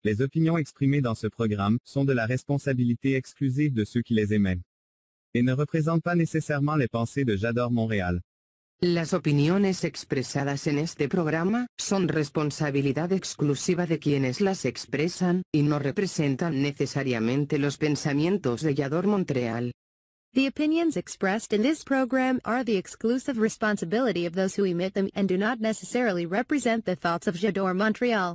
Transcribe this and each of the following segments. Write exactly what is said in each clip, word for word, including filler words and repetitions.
Les opinions exprimées dans ce programme sont de la responsabilité exclusive de ceux qui les émettent et ne représentent pas nécessairement les pensées de J'adore Montréal. Las opiniones expresadas en este programa son responsabilidad exclusiva de quienes las expresan y no representan necesariamente los pensamientos de J'adore Montréal. The opinions expressed in this program are the exclusive responsibility of those who emit them and do not necessarily represent the thoughts of J'adore Montréal.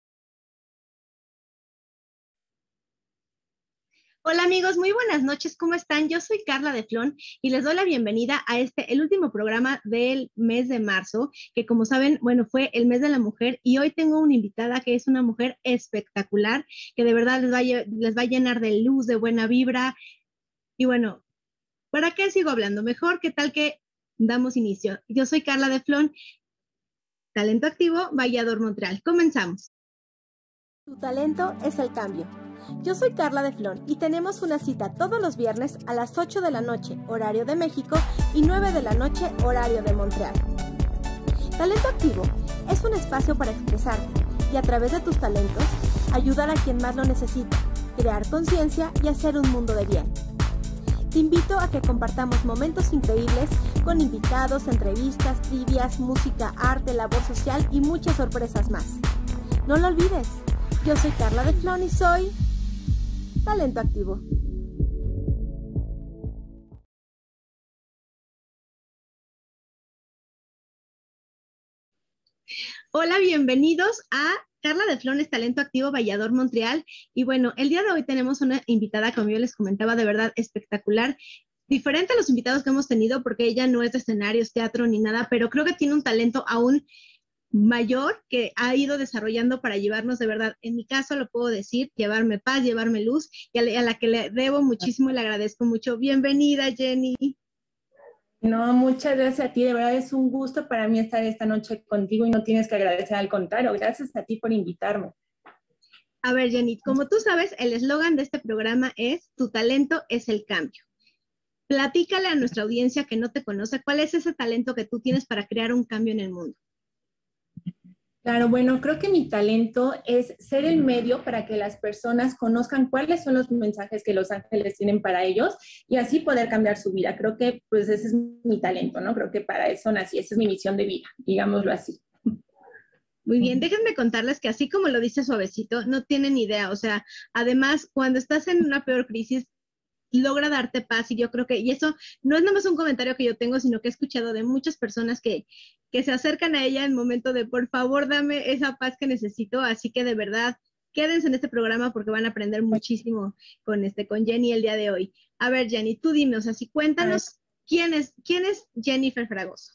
Hola amigos, muy buenas noches, ¿cómo están? Yo soy Carla de Flon y les doy la bienvenida a este, el último programa del mes de marzo, que como saben, bueno, fue el mes de la mujer y hoy tengo una invitada que es una mujer espectacular, que de verdad les va a, les va a llenar de luz, de buena vibra. Y bueno, ¿para qué sigo hablando? Mejor, ¿qué tal que damos inicio? Yo soy Carla de Flon, talento activo, J'adore Montréal. Comenzamos. Tu talento es el cambio. Yo soy Carla de Flon y tenemos una cita todos los viernes a las ocho de la noche, horario de México, y nueve de la noche, horario de Montreal. Talento Activo es un espacio para expresarte y a través de tus talentos, ayudar a quien más lo necesita, crear conciencia y hacer un mundo de bien. Te invito a que compartamos momentos increíbles con invitados, entrevistas, trivias, música, arte, labor social y muchas sorpresas más. No lo olvides, yo soy Carla de Flon y soy Talento Activo. Hola, bienvenidos a Carla de Flon, es Talento Activo, J'adore Montréal. Y bueno, el día de hoy tenemos una invitada, como yo les comentaba, de verdad espectacular. Diferente a los invitados que hemos tenido, porque ella no es de escenarios, teatro ni nada, pero creo que tiene un talento aún mayor que ha ido desarrollando para llevarnos de verdad, en mi caso lo puedo decir, llevarme paz, llevarme luz, y a la, a la que le debo muchísimo y le agradezco mucho. Bienvenida, Jenny. No, muchas gracias a ti, de verdad es un gusto para mí estar esta noche contigo y no tienes que agradecer, al contrario, gracias a ti por invitarme. A ver, Jenny, como tú sabes, el eslogan de este programa es Tu talento es el cambio. Platícale a nuestra audiencia que no te conoce, ¿cuál es ese talento que tú tienes para crear un cambio en el mundo? Claro, bueno, creo que mi talento es ser el medio para que las personas conozcan cuáles son los mensajes que los ángeles tienen para ellos y así poder cambiar su vida. Creo que pues ese es mi talento, ¿no? Creo que para eso nací, esa es mi misión de vida, digámoslo así. Muy bien, déjenme contarles que así como lo dice suavecito, no tienen idea, o sea, además cuando estás en una peor crisis, logra darte paz y yo creo que, y eso no es nada más un comentario que yo tengo, sino que he escuchado de muchas personas que, que se acercan a ella en el momento de, por favor, dame esa paz que necesito, así que de verdad, quédense en este programa porque van a aprender muchísimo con, este, con Jenny el día de hoy. A ver, Jenny, tú dime, o sea, si cuéntanos, ¿quién es, quién es Jennifer Fragoso?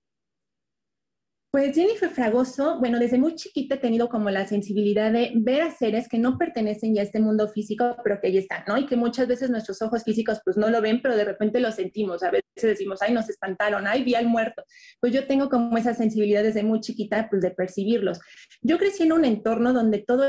Pues Jennifer Fragoso, bueno, desde muy chiquita he tenido como la sensibilidad de ver a seres que no pertenecen ya a este mundo físico, pero que ahí están, ¿no? Y que muchas veces nuestros ojos físicos pues no lo ven, pero de repente lo sentimos. A veces decimos, ay, nos espantaron, ay, vi al muerto. Pues yo tengo como esa sensibilidad desde muy chiquita, pues de percibirlos. Yo crecí en un entorno donde todo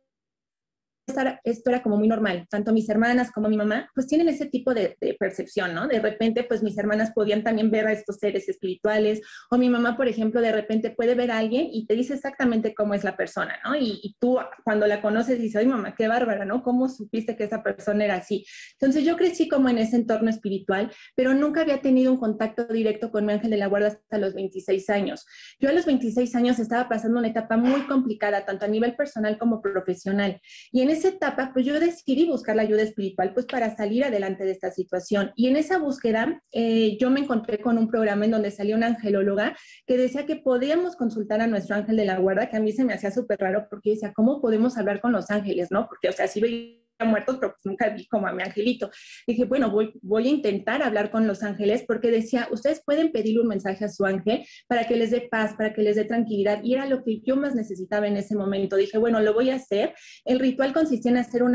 esto era como muy normal, tanto mis hermanas como mi mamá, pues tienen ese tipo de, de percepción, ¿no? De repente, pues mis hermanas podían también ver a estos seres espirituales, o mi mamá, por ejemplo, de repente puede ver a alguien y te dice exactamente cómo es la persona, ¿no? Y, y tú cuando la conoces dices, ay mamá, qué bárbara, ¿no? ¿Cómo supiste que esa persona era así? Entonces yo crecí como en ese entorno espiritual, pero nunca había tenido un contacto directo con mi ángel de la guarda hasta los veintiséis años. Yo a los veintiséis años estaba pasando una etapa muy complicada, tanto a nivel personal como profesional, y en esa etapa, pues yo decidí buscar la ayuda espiritual, pues para salir adelante de esta situación. Y en esa búsqueda, eh, yo me encontré con un programa en donde salía una angelóloga que decía que podíamos consultar a nuestro ángel de la guarda, que a mí se me hacía súper raro porque decía, ¿cómo podemos hablar con los ángeles, no? Porque, o sea, sí veía muertos, pero pues nunca vi como a mi angelito. Dije, bueno, voy, voy a intentar hablar con los ángeles porque decía, ustedes pueden pedirle un mensaje a su ángel para que les dé paz, para que les dé tranquilidad, y era lo que yo más necesitaba en ese momento. Dije, bueno, lo voy a hacer. El ritual consistía en hacer una meditación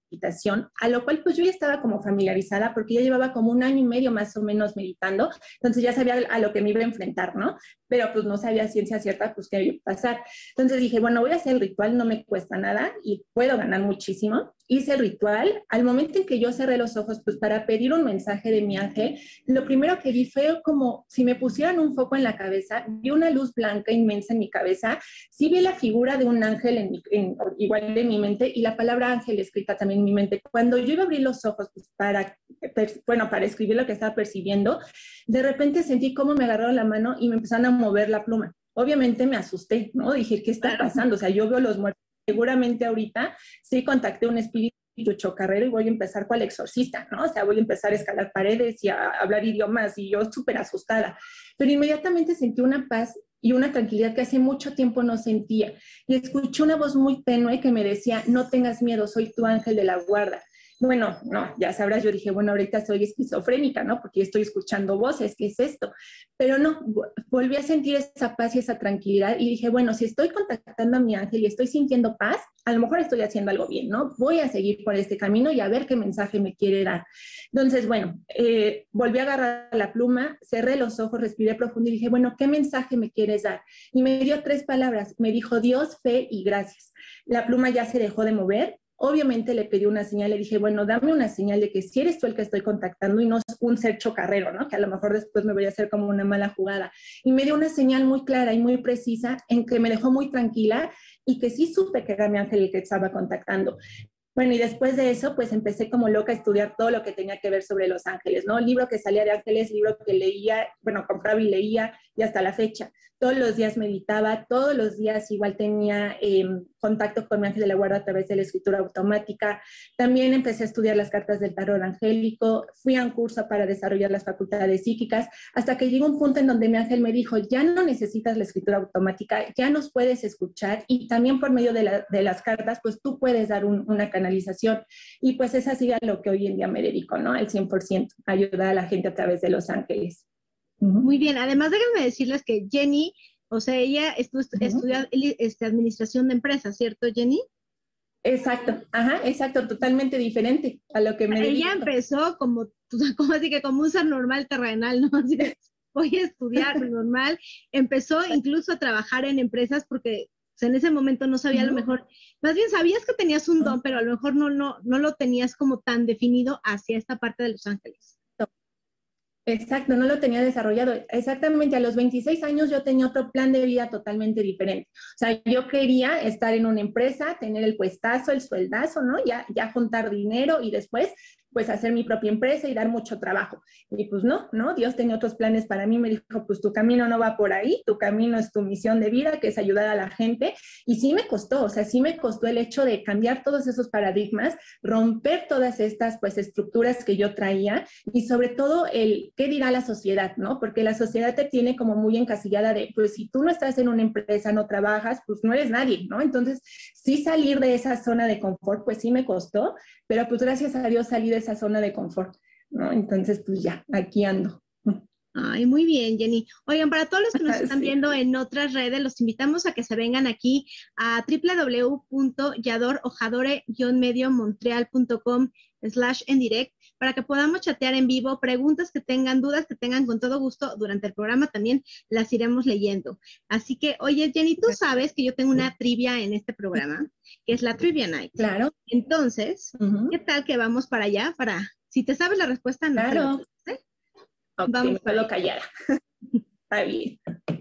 meditación, a lo cual pues yo ya estaba como familiarizada porque ya llevaba como un año y medio más o menos meditando, entonces ya sabía a lo que me iba a enfrentar, ¿no? Pero pues no sabía ciencia cierta pues qué iba a pasar. Entonces dije, bueno, voy a hacer el ritual, no me cuesta nada y puedo ganar muchísimo. Hice el ritual, al momento en que yo cerré los ojos pues para pedir un mensaje de mi ángel, lo primero que vi fue como si me pusieran un foco en la cabeza, vi una luz blanca inmensa en mi cabeza, sí vi la figura de un ángel en mi, en, igual en mi mente y la palabra ángel escrita también en mi mente. Cuando yo iba a abrir los ojos pues, para, bueno, para escribir lo que estaba percibiendo, de repente sentí cómo me agarraron la mano y me empezaron a mover la pluma. Obviamente me asusté, ¿no? Dije, ¿qué está pasando? O sea, yo veo los muertos. Seguramente ahorita sí contacté a un espíritu chocarrero y voy a empezar cual exorcista, ¿no? O sea, voy a empezar a escalar paredes y a hablar idiomas y yo súper asustada. Pero inmediatamente sentí una paz y una tranquilidad que hace mucho tiempo no sentía. Y escuché una voz muy tenue que me decía, no tengas miedo, soy tu ángel de la guarda. Bueno, no, ya sabrás, yo dije, bueno, ahorita soy esquizofrénica, ¿no? Porque estoy escuchando voces, ¿qué es esto? Pero no, volví a sentir esa paz y esa tranquilidad y dije, bueno, si estoy contactando a mi ángel y estoy sintiendo paz, a lo mejor estoy haciendo algo bien, ¿no? Voy a seguir por este camino y a ver qué mensaje me quiere dar. Entonces, bueno, eh, volví a agarrar la pluma, cerré los ojos, respiré profundo y dije, bueno, ¿qué mensaje me quieres dar? Y me dio tres palabras, me dijo Dios, fe y gracias. La pluma ya se dejó de mover. Obviamente le pedí una señal, le dije, bueno, dame una señal de que si eres tú el que estoy contactando y no un ser chocarrero, ¿no? Que a lo mejor después me voy a hacer como una mala jugada. Y me dio una señal muy clara y muy precisa en que me dejó muy tranquila y que sí supe que era mi ángel el que estaba contactando. Bueno, y después de eso, pues empecé como loca a estudiar todo lo que tenía que ver sobre los ángeles, ¿no? Libro que salía de ángeles, libro que leía, bueno, compraba y leía, y hasta la fecha. Todos los días meditaba, todos los días igual tenía eh, contacto con mi ángel de la guarda a través de la escritura automática. También empecé a estudiar las cartas del tarot angélico, fui a un curso para desarrollar las facultades psíquicas, hasta que llegó un punto en donde mi ángel me dijo, ya no necesitas la escritura automática, ya nos puedes escuchar, y también por medio de, la, de las cartas, pues tú puedes dar un, una canalización. Y pues es así a lo que hoy en día me dedico, ¿no? Al cien por ciento, ayudar a la gente a través de los ángeles. Muy bien, además déjenme decirles que Jenny, o sea, ella estu uh-huh. estudia este, administración de empresas, ¿cierto, Jenny? Exacto, ajá, exacto, totalmente diferente a lo que me dedico. Ella empezó como, como así que como un ser normal terrenal, ¿no? Así de, voy a estudiar normal, empezó incluso a trabajar en empresas porque o sea, en ese momento no sabía, uh-huh. a lo mejor, más bien sabías que tenías un don, uh-huh. pero a lo mejor no, no, no lo tenías como tan definido hacia esta parte de Los Ángeles. Exacto, no lo tenía desarrollado. Exactamente, a los veintiséis años yo tenía otro plan de vida totalmente diferente. O sea, yo quería estar en una empresa, tener el puestazo, el sueldazo, ¿no? Ya, ya juntar dinero y después, pues, hacer mi propia empresa y dar mucho trabajo. Y pues no, ¿no? Dios tenía otros planes para mí. Me dijo, pues, tu camino no va por ahí, tu camino es tu misión de vida, que es ayudar a la gente. Y sí me costó, o sea, sí me costó el hecho de cambiar todos esos paradigmas, romper todas estas, pues, estructuras que yo traía y sobre todo el qué dirá la sociedad, ¿no? Porque la sociedad te tiene como muy encasillada de, pues, si tú no estás en una empresa, no trabajas, pues no eres nadie, ¿no? Entonces, sí salir de esa zona de confort, pues sí me costó, pero pues gracias a Dios salí de esa zona de confort, ¿no? Entonces, pues ya, aquí ando. Ay, muy bien, Jenny. Oigan, para todos los que nos están sí. viendo en otras redes, los invitamos a que se vengan aquí a doble u doble u doble u punto yador ojadore guion medio montreal punto com slash en direct para que podamos chatear en vivo, preguntas que tengan, dudas que tengan, con todo gusto durante el programa también las iremos leyendo. Así que, oye, Jenny, tú sabes que yo tengo una trivia en este programa, que es la Trivia Night. Claro. Entonces, uh-huh. ¿qué tal que vamos para allá? Para, si te sabes la respuesta, no. Claro. ¿Sí? Ok, vamos me quedo callada. Está bien.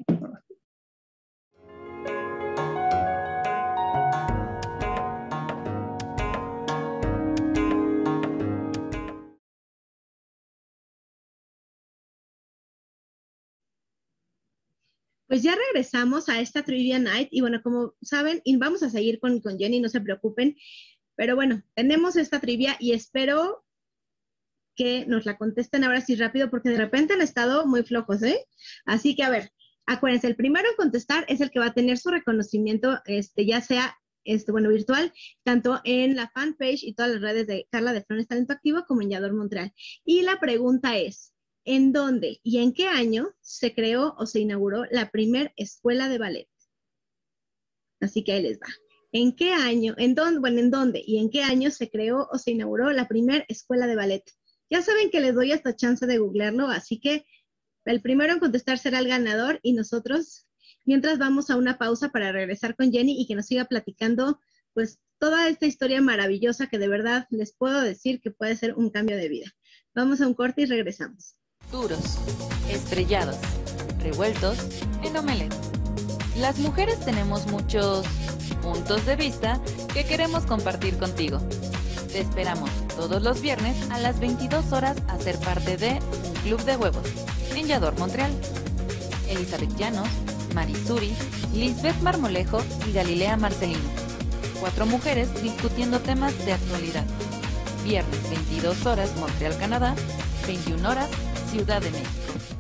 Pues ya regresamos a esta Trivia Night y bueno, como saben, y vamos a seguir con, con Jenny, no se preocupen, pero bueno, tenemos esta trivia y espero que nos la contesten ahora sí rápido porque de repente han estado muy flojos, ¿eh? Así que a ver, acuérdense, el primero en contestar es el que va a tener su reconocimiento, este, ya sea, este, bueno, virtual, tanto en la fanpage y todas las redes de Carla de Flores Talento Activo como en Yador Montreal. Y la pregunta es, ¿en dónde y en qué año se creó o se inauguró la primer escuela de ballet? Así que ahí les va. ¿En qué año, en dónde, bueno, en dónde y en qué año se creó o se inauguró la primera escuela de ballet? Ya saben que les doy esta chance de googlearlo, así que el primero en contestar será el ganador y nosotros, mientras vamos a una pausa para regresar con Jenny y que nos siga platicando, pues, toda esta historia maravillosa que de verdad les puedo decir que puede ser un cambio de vida. Vamos a un corte y regresamos. Duros, estrellados, revueltos en omelette. Las mujeres tenemos muchos puntos de vista que queremos compartir contigo. Te esperamos todos los viernes a las veintidós horas a ser parte de Un Club de Huevos en Yador, Montreal. Elizabeth Llanos, Marisuri, Lisbeth Marmolejo y Galilea Marcelino. Cuatro mujeres discutiendo temas de actualidad. Viernes veintidós horas Montreal, Canadá, veintiuna horas Ciudad de México.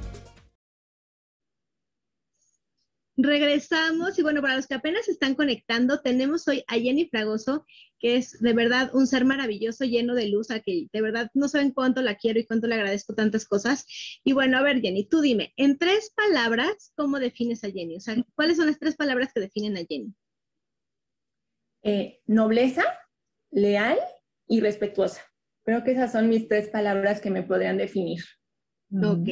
Regresamos y bueno, para los que apenas se están conectando, tenemos hoy a Jenny Fragoso, que es de verdad un ser maravilloso, lleno de luz, a que de verdad no saben cuánto la quiero y cuánto le agradezco tantas cosas. Y bueno, a ver, Jenny, tú dime, en tres palabras, ¿cómo defines a Jenny? O sea, ¿cuáles son las tres palabras que definen a Jenny? Eh, nobleza, leal y respetuosa. Creo que esas son mis tres palabras que me podrían definir. Ok.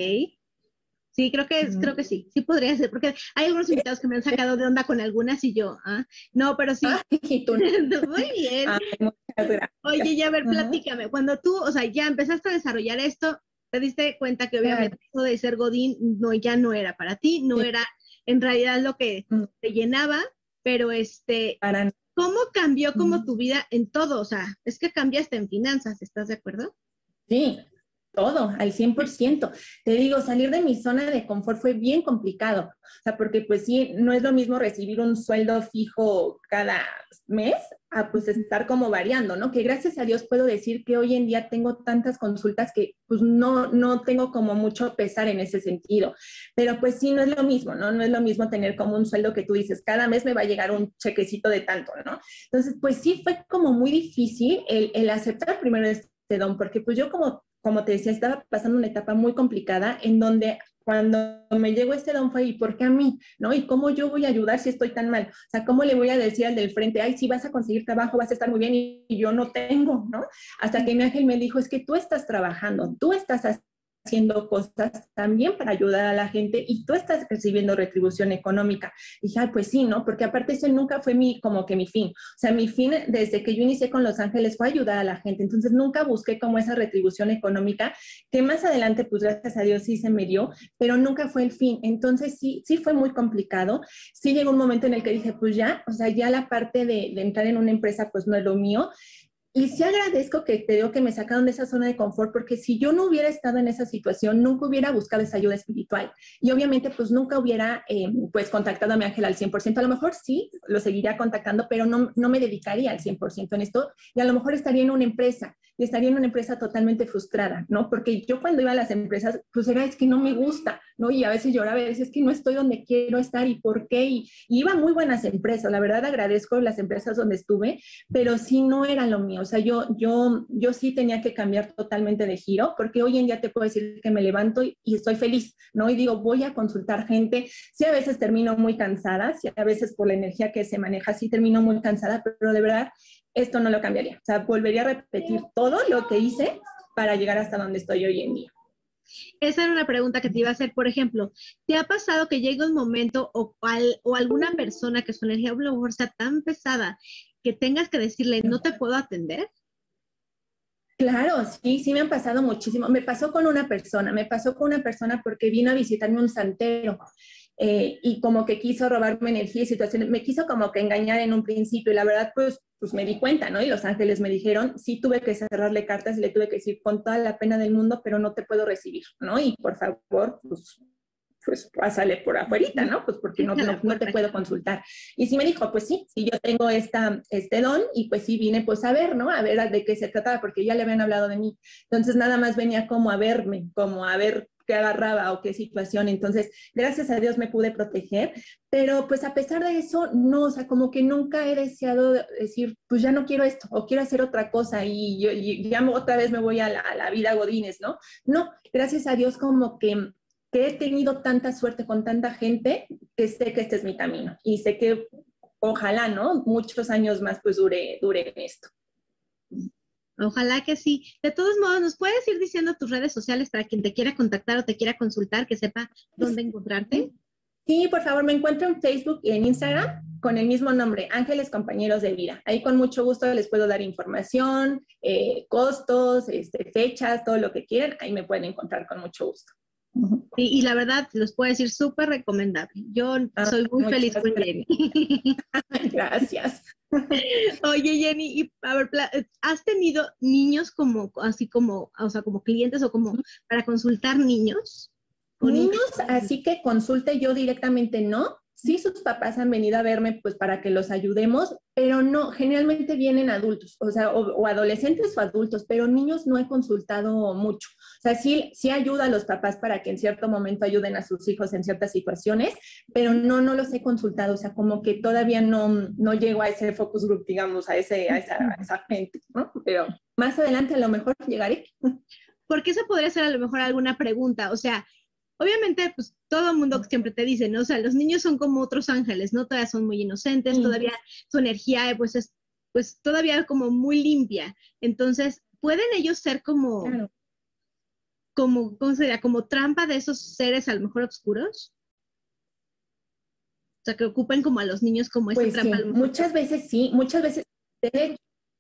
Sí, creo que, mm. creo que sí, sí podría ser, porque hay algunos invitados que me han sacado de onda con algunas y yo, ¿ah? No, pero sí. Ay, tú no. Muy bien. Ay, muchas gracias. Oye, ya a ver, platícame, cuando tú, o sea, ya empezaste a desarrollar esto, te diste cuenta que obviamente eso de ser Godín no, ya no era para ti, no sí. era en realidad lo que mm. te llenaba, pero este, para... ¿cómo cambió como mm. tu vida en todo? O sea, es que cambiaste en finanzas, ¿estás de acuerdo? Sí. Todo, al cien por ciento. Te digo, salir de mi zona de confort fue bien complicado. O sea, porque pues sí, no es lo mismo recibir un sueldo fijo cada mes a pues estar como variando, ¿no? Que gracias a Dios puedo decir que hoy en día tengo tantas consultas que pues no, no tengo como mucho pesar en ese sentido. Pero pues sí, no es lo mismo, ¿no? No es lo mismo tener como un sueldo que tú dices, cada mes me va a llegar un chequecito de tanto, ¿no? Entonces, pues sí, fue como muy difícil el, el aceptar primero este don, porque pues yo como como te decía, estaba pasando una etapa muy complicada en donde cuando me llegó este don fue, ¿y por qué a mí? ¿No? ¿Y cómo yo voy a ayudar si estoy tan mal? O sea, ¿cómo le voy a decir al del frente, ay, sí, vas a conseguir trabajo, vas a estar muy bien y, y yo no tengo, ¿no? Hasta que mi ángel me dijo, es que tú estás trabajando, tú estás haciendo cosas también para ayudar a la gente y tú estás recibiendo retribución económica. Y dije, ah, pues sí, ¿no? Porque aparte eso nunca fue mi, como que mi fin. O sea, mi fin desde que yo inicié con Los Ángeles fue ayudar a la gente. Entonces nunca busqué como esa retribución económica, que más adelante, pues gracias a Dios sí se me dio, pero nunca fue el fin. Entonces sí, sí fue muy complicado. Sí llegó un momento en el que dije, pues ya, o sea, ya la parte de, de entrar en una empresa, pues no es lo mío. Y sí agradezco que te digo que me sacaron de esa zona de confort, porque si yo no hubiera estado en esa situación, nunca hubiera buscado esa ayuda espiritual. Y obviamente, pues nunca hubiera, eh, pues, contactado a mi ángel al cien por ciento. A lo mejor sí, lo seguiría contactando, pero no, no me dedicaría al cien por ciento en esto. Y a lo mejor estaría en una empresa, y estaría en una empresa totalmente frustrada, ¿no? Porque yo cuando iba a las empresas, pues era, es que no me gusta, ¿no? Y a veces lloraba, a veces es que no estoy donde quiero estar, ¿y por qué? Y, y iba a muy buenas empresas, la verdad agradezco las empresas donde estuve, pero sí no era lo mío. O sea, yo, yo, yo sí tenía que cambiar totalmente de giro, porque hoy en día te puedo decir que me levanto y, y estoy feliz, ¿no? Y digo, voy a consultar gente. Sí, a veces termino muy cansada, sí, a veces por la energía que se maneja, sí termino muy cansada, pero de verdad, esto no lo cambiaría. O sea, volvería a repetir todo lo que hice para llegar hasta donde estoy hoy en día. Esa era una pregunta que te iba a hacer. Por ejemplo, ¿te ha pasado que llega un momento o, al, o alguna persona que su energía a lo mejor sea tan pesada que tengas que decirle, no te puedo atender? Claro, sí, sí me han pasado muchísimo. Me pasó con una persona, me pasó con una persona porque vino a visitarme un santero eh, y como que quiso robarme energía y situaciones, me quiso como que engañar en un principio y la verdad pues, pues me di cuenta, ¿no? Y los ángeles me dijeron, sí tuve que cerrarle cartas y le tuve que decir con toda la pena del mundo, pero no te puedo recibir, ¿no? Y por favor, pues... pues pásale por afuerita, ¿no? Pues porque no, no, no te puedo consultar. Y sí me dijo, pues sí, sí yo tengo esta, este don y pues sí vine pues a ver, ¿no? A ver de qué se trataba, porque ya le habían hablado de mí. Entonces nada más venía como a verme, como a ver qué agarraba o qué situación. Entonces, gracias a Dios me pude proteger, pero pues a pesar de eso, no, o sea, como que nunca he deseado decir, pues ya no quiero esto o quiero hacer otra cosa y, yo, y ya otra vez me voy a la, a la vida godines, ¿no? No, gracias a Dios como que que he tenido tanta suerte con tanta gente que sé que este es mi camino y sé que ojalá, ¿no? Muchos años más pues dure, dure esto. Ojalá que sí. De todos modos, ¿nos puedes ir diciendo tus redes sociales para quien te quiera contactar o te quiera consultar, que sepa dónde encontrarte? Sí, por favor, me encuentro en Facebook y en Instagram con el mismo nombre, Ángeles Compañeros de Vida. Ahí con mucho gusto les puedo dar información, eh, costos, este, fechas, todo lo que quieran. Ahí me pueden encontrar con mucho gusto. Sí, y la verdad, los puedo decir súper recomendable. Yo Ah, soy muy feliz con gracias. Jenny. Gracias. Oye, Jenny, y a ver, ¿has tenido niños como, así como, o sea, como clientes o como para consultar niños? Niños, así que consulte yo directamente no. Sí, sus papás han venido a verme pues para que los ayudemos, pero no, generalmente vienen adultos, o sea, o, o adolescentes o adultos, pero niños no he consultado mucho. O sea, sí, sí ayuda a los papás para que en cierto momento ayuden a sus hijos en ciertas situaciones, pero no, no los he consultado, o sea, como que todavía no, no llego a ese focus group, digamos, a, ese, a, esa, a esa gente, ¿no? Pero más adelante a lo mejor llegaré. Porque eso podría ser a lo mejor alguna pregunta, o sea, obviamente, pues todo el mundo siempre te dice, ¿no? O sea, los niños son como otros ángeles, ¿no? Todavía son muy inocentes, Sí. Todavía su energía, pues es, pues todavía como muy limpia. Entonces, ¿pueden ellos ser como, Claro. como, ¿cómo sería? Como trampa de esos seres a lo mejor oscuros? O sea, que ocupen como a los niños como esa Pues trampa. sí, A lo mejor. muchas veces sí, muchas veces. De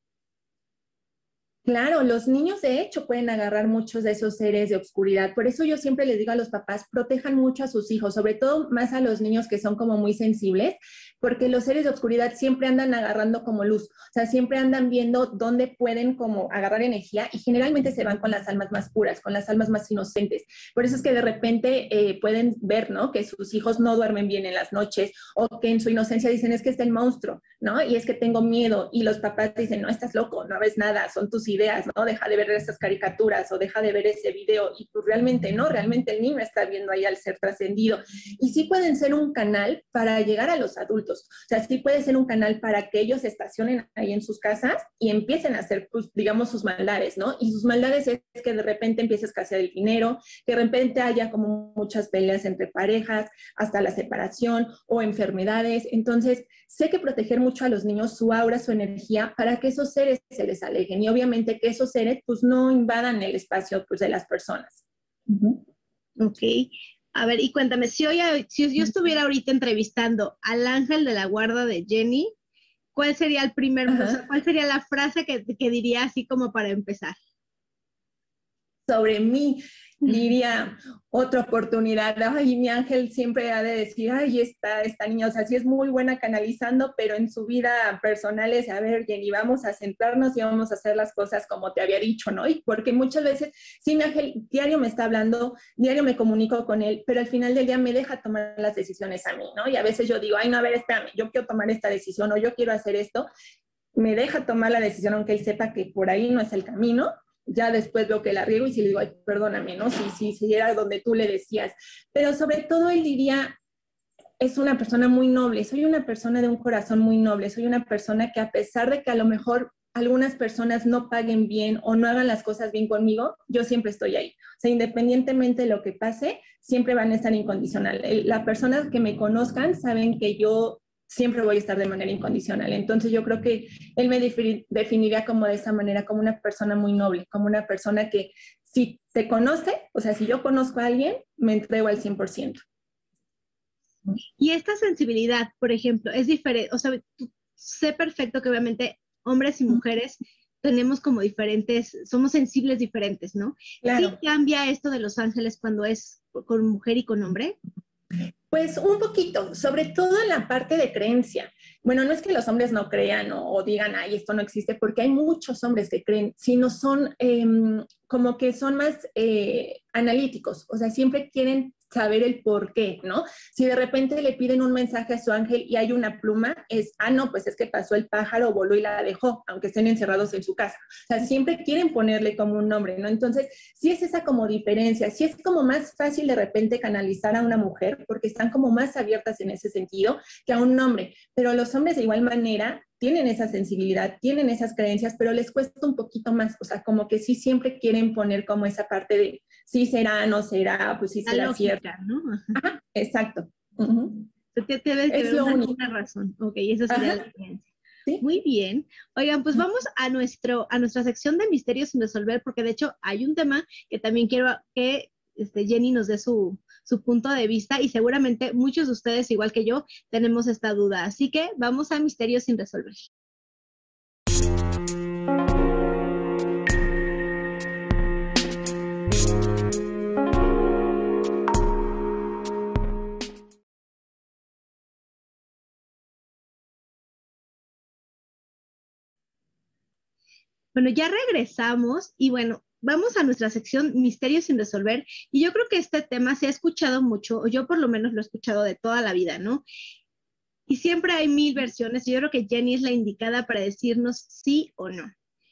Claro, los niños de hecho pueden agarrar muchos de esos seres de oscuridad. Por eso yo siempre les digo a los papás, protejan mucho a sus hijos, sobre todo más a los niños que son como muy sensibles, porque los seres de oscuridad siempre andan agarrando como luz, o sea, siempre andan viendo dónde pueden como agarrar energía y generalmente se van con las almas más puras, con las almas más inocentes. Por eso es que de repente eh, pueden ver, ¿no? Que sus hijos no duermen bien en las noches o que en su inocencia dicen, es que está el monstruo, ¿no? Y es que tengo miedo y los papás dicen, no, estás loco, no ves nada, son tus ideas, ¿no? Deja de ver esas caricaturas o deja de ver ese video y pues realmente no, realmente el niño está viendo ahí al ser trascendido. Y sí pueden ser un canal para llegar a los adultos, o sea, sí puede ser un canal para que ellos se estacionen ahí en sus casas y empiecen a hacer, pues, digamos, sus maldades, ¿no? Y sus maldades es que de repente empiece a escasear el dinero, que de repente haya como muchas peleas entre parejas, hasta la separación o enfermedades. Entonces, sé que proteger mucho a los niños, su aura, su energía, para que esos seres se les alejen y obviamente que esos seres pues no invadan el espacio pues, de las personas. Uh-huh. Ok. A ver, y cuéntame, si, hoy, si yo estuviera ahorita entrevistando al ángel de la guarda de Jenny, ¿cuál sería el primer, uh-huh. o sea, cuál sería la frase que, que diría así como para empezar? Sobre mí, diría otra oportunidad. Ay, mi ángel siempre ha de decir, ay, esta, esta niña, o sea, sí es muy buena canalizando, pero en su vida personal es, a ver, Jenny, vamos a centrarnos y vamos a hacer las cosas como te había dicho, ¿no? Y porque muchas veces, sí, mi ángel diario me está hablando, diario me comunico con él, pero al final del día me deja tomar las decisiones a mí, ¿no? Y a veces yo digo, ay, no, a ver, espérame, yo quiero tomar esta decisión o yo quiero hacer esto. Me deja tomar la decisión, aunque él sepa que por ahí no es el camino. Ya después veo que la riego y si le digo, ay, perdóname, ¿no? Si, si, si era donde tú le decías. Pero sobre todo él diría, es una persona muy noble, soy una persona de un corazón muy noble, soy una persona que a pesar de que a lo mejor algunas personas no paguen bien o no hagan las cosas bien conmigo, yo siempre estoy ahí. O sea, independientemente de lo que pase, siempre van a estar incondicional. Las personas que me conozcan saben que yo siempre voy a estar de manera incondicional. Entonces yo creo que él me definiría como de esa manera, como una persona muy noble, como una persona que si te conoce, o sea, si yo conozco a alguien, me entrego al cien por ciento. Y esta sensibilidad, por ejemplo, es diferente, o sea, sé perfecto que obviamente hombres y mujeres tenemos como diferentes, somos sensibles diferentes, ¿no? Claro. ¿Sí cambia esto de los ángeles cuando es con mujer y con hombre? Pues un poquito, sobre todo en la parte de creencia. Bueno, no es que los hombres no crean o, o digan, ay, esto no existe, porque hay muchos hombres que creen, sino son eh, como que son más eh, analíticos, o sea, siempre quieren saber el por qué, ¿no? Si de repente le piden un mensaje a su ángel y hay una pluma, es, ah, no, pues es que pasó el pájaro, voló y la dejó, aunque estén encerrados en su casa. O sea, siempre quieren ponerle como un nombre, ¿no? Entonces, sí es esa como diferencia, sí es como más fácil de repente canalizar a una mujer, porque están como más abiertas en ese sentido que a un hombre, pero los hombres de igual manera tienen esa sensibilidad, tienen esas creencias, pero les cuesta un poquito más, o sea, como que sí siempre quieren poner como esa parte de sí será, no será, pues sí será cierto. ¿No? Ajá, exacto. Uh-huh. Tiene que ver Es lo una, único. una razón. Ok, esa sería Ajá. la creencia. ¿Sí? Muy bien. Oigan, pues vamos a, nuestro, a nuestra sección de misterios sin resolver, porque de hecho hay un tema que también quiero que este, Jenny nos dé su, su punto de vista y seguramente muchos de ustedes, igual que yo, tenemos esta duda. Así que vamos a misterios sin resolver. Bueno, ya regresamos y bueno, vamos a nuestra sección Misterios sin resolver. Y yo creo que este tema se ha escuchado mucho, o yo por lo menos lo he escuchado de toda la vida, ¿no? Y siempre hay mil versiones. Yo creo que Jenny es la indicada para decirnos sí o no.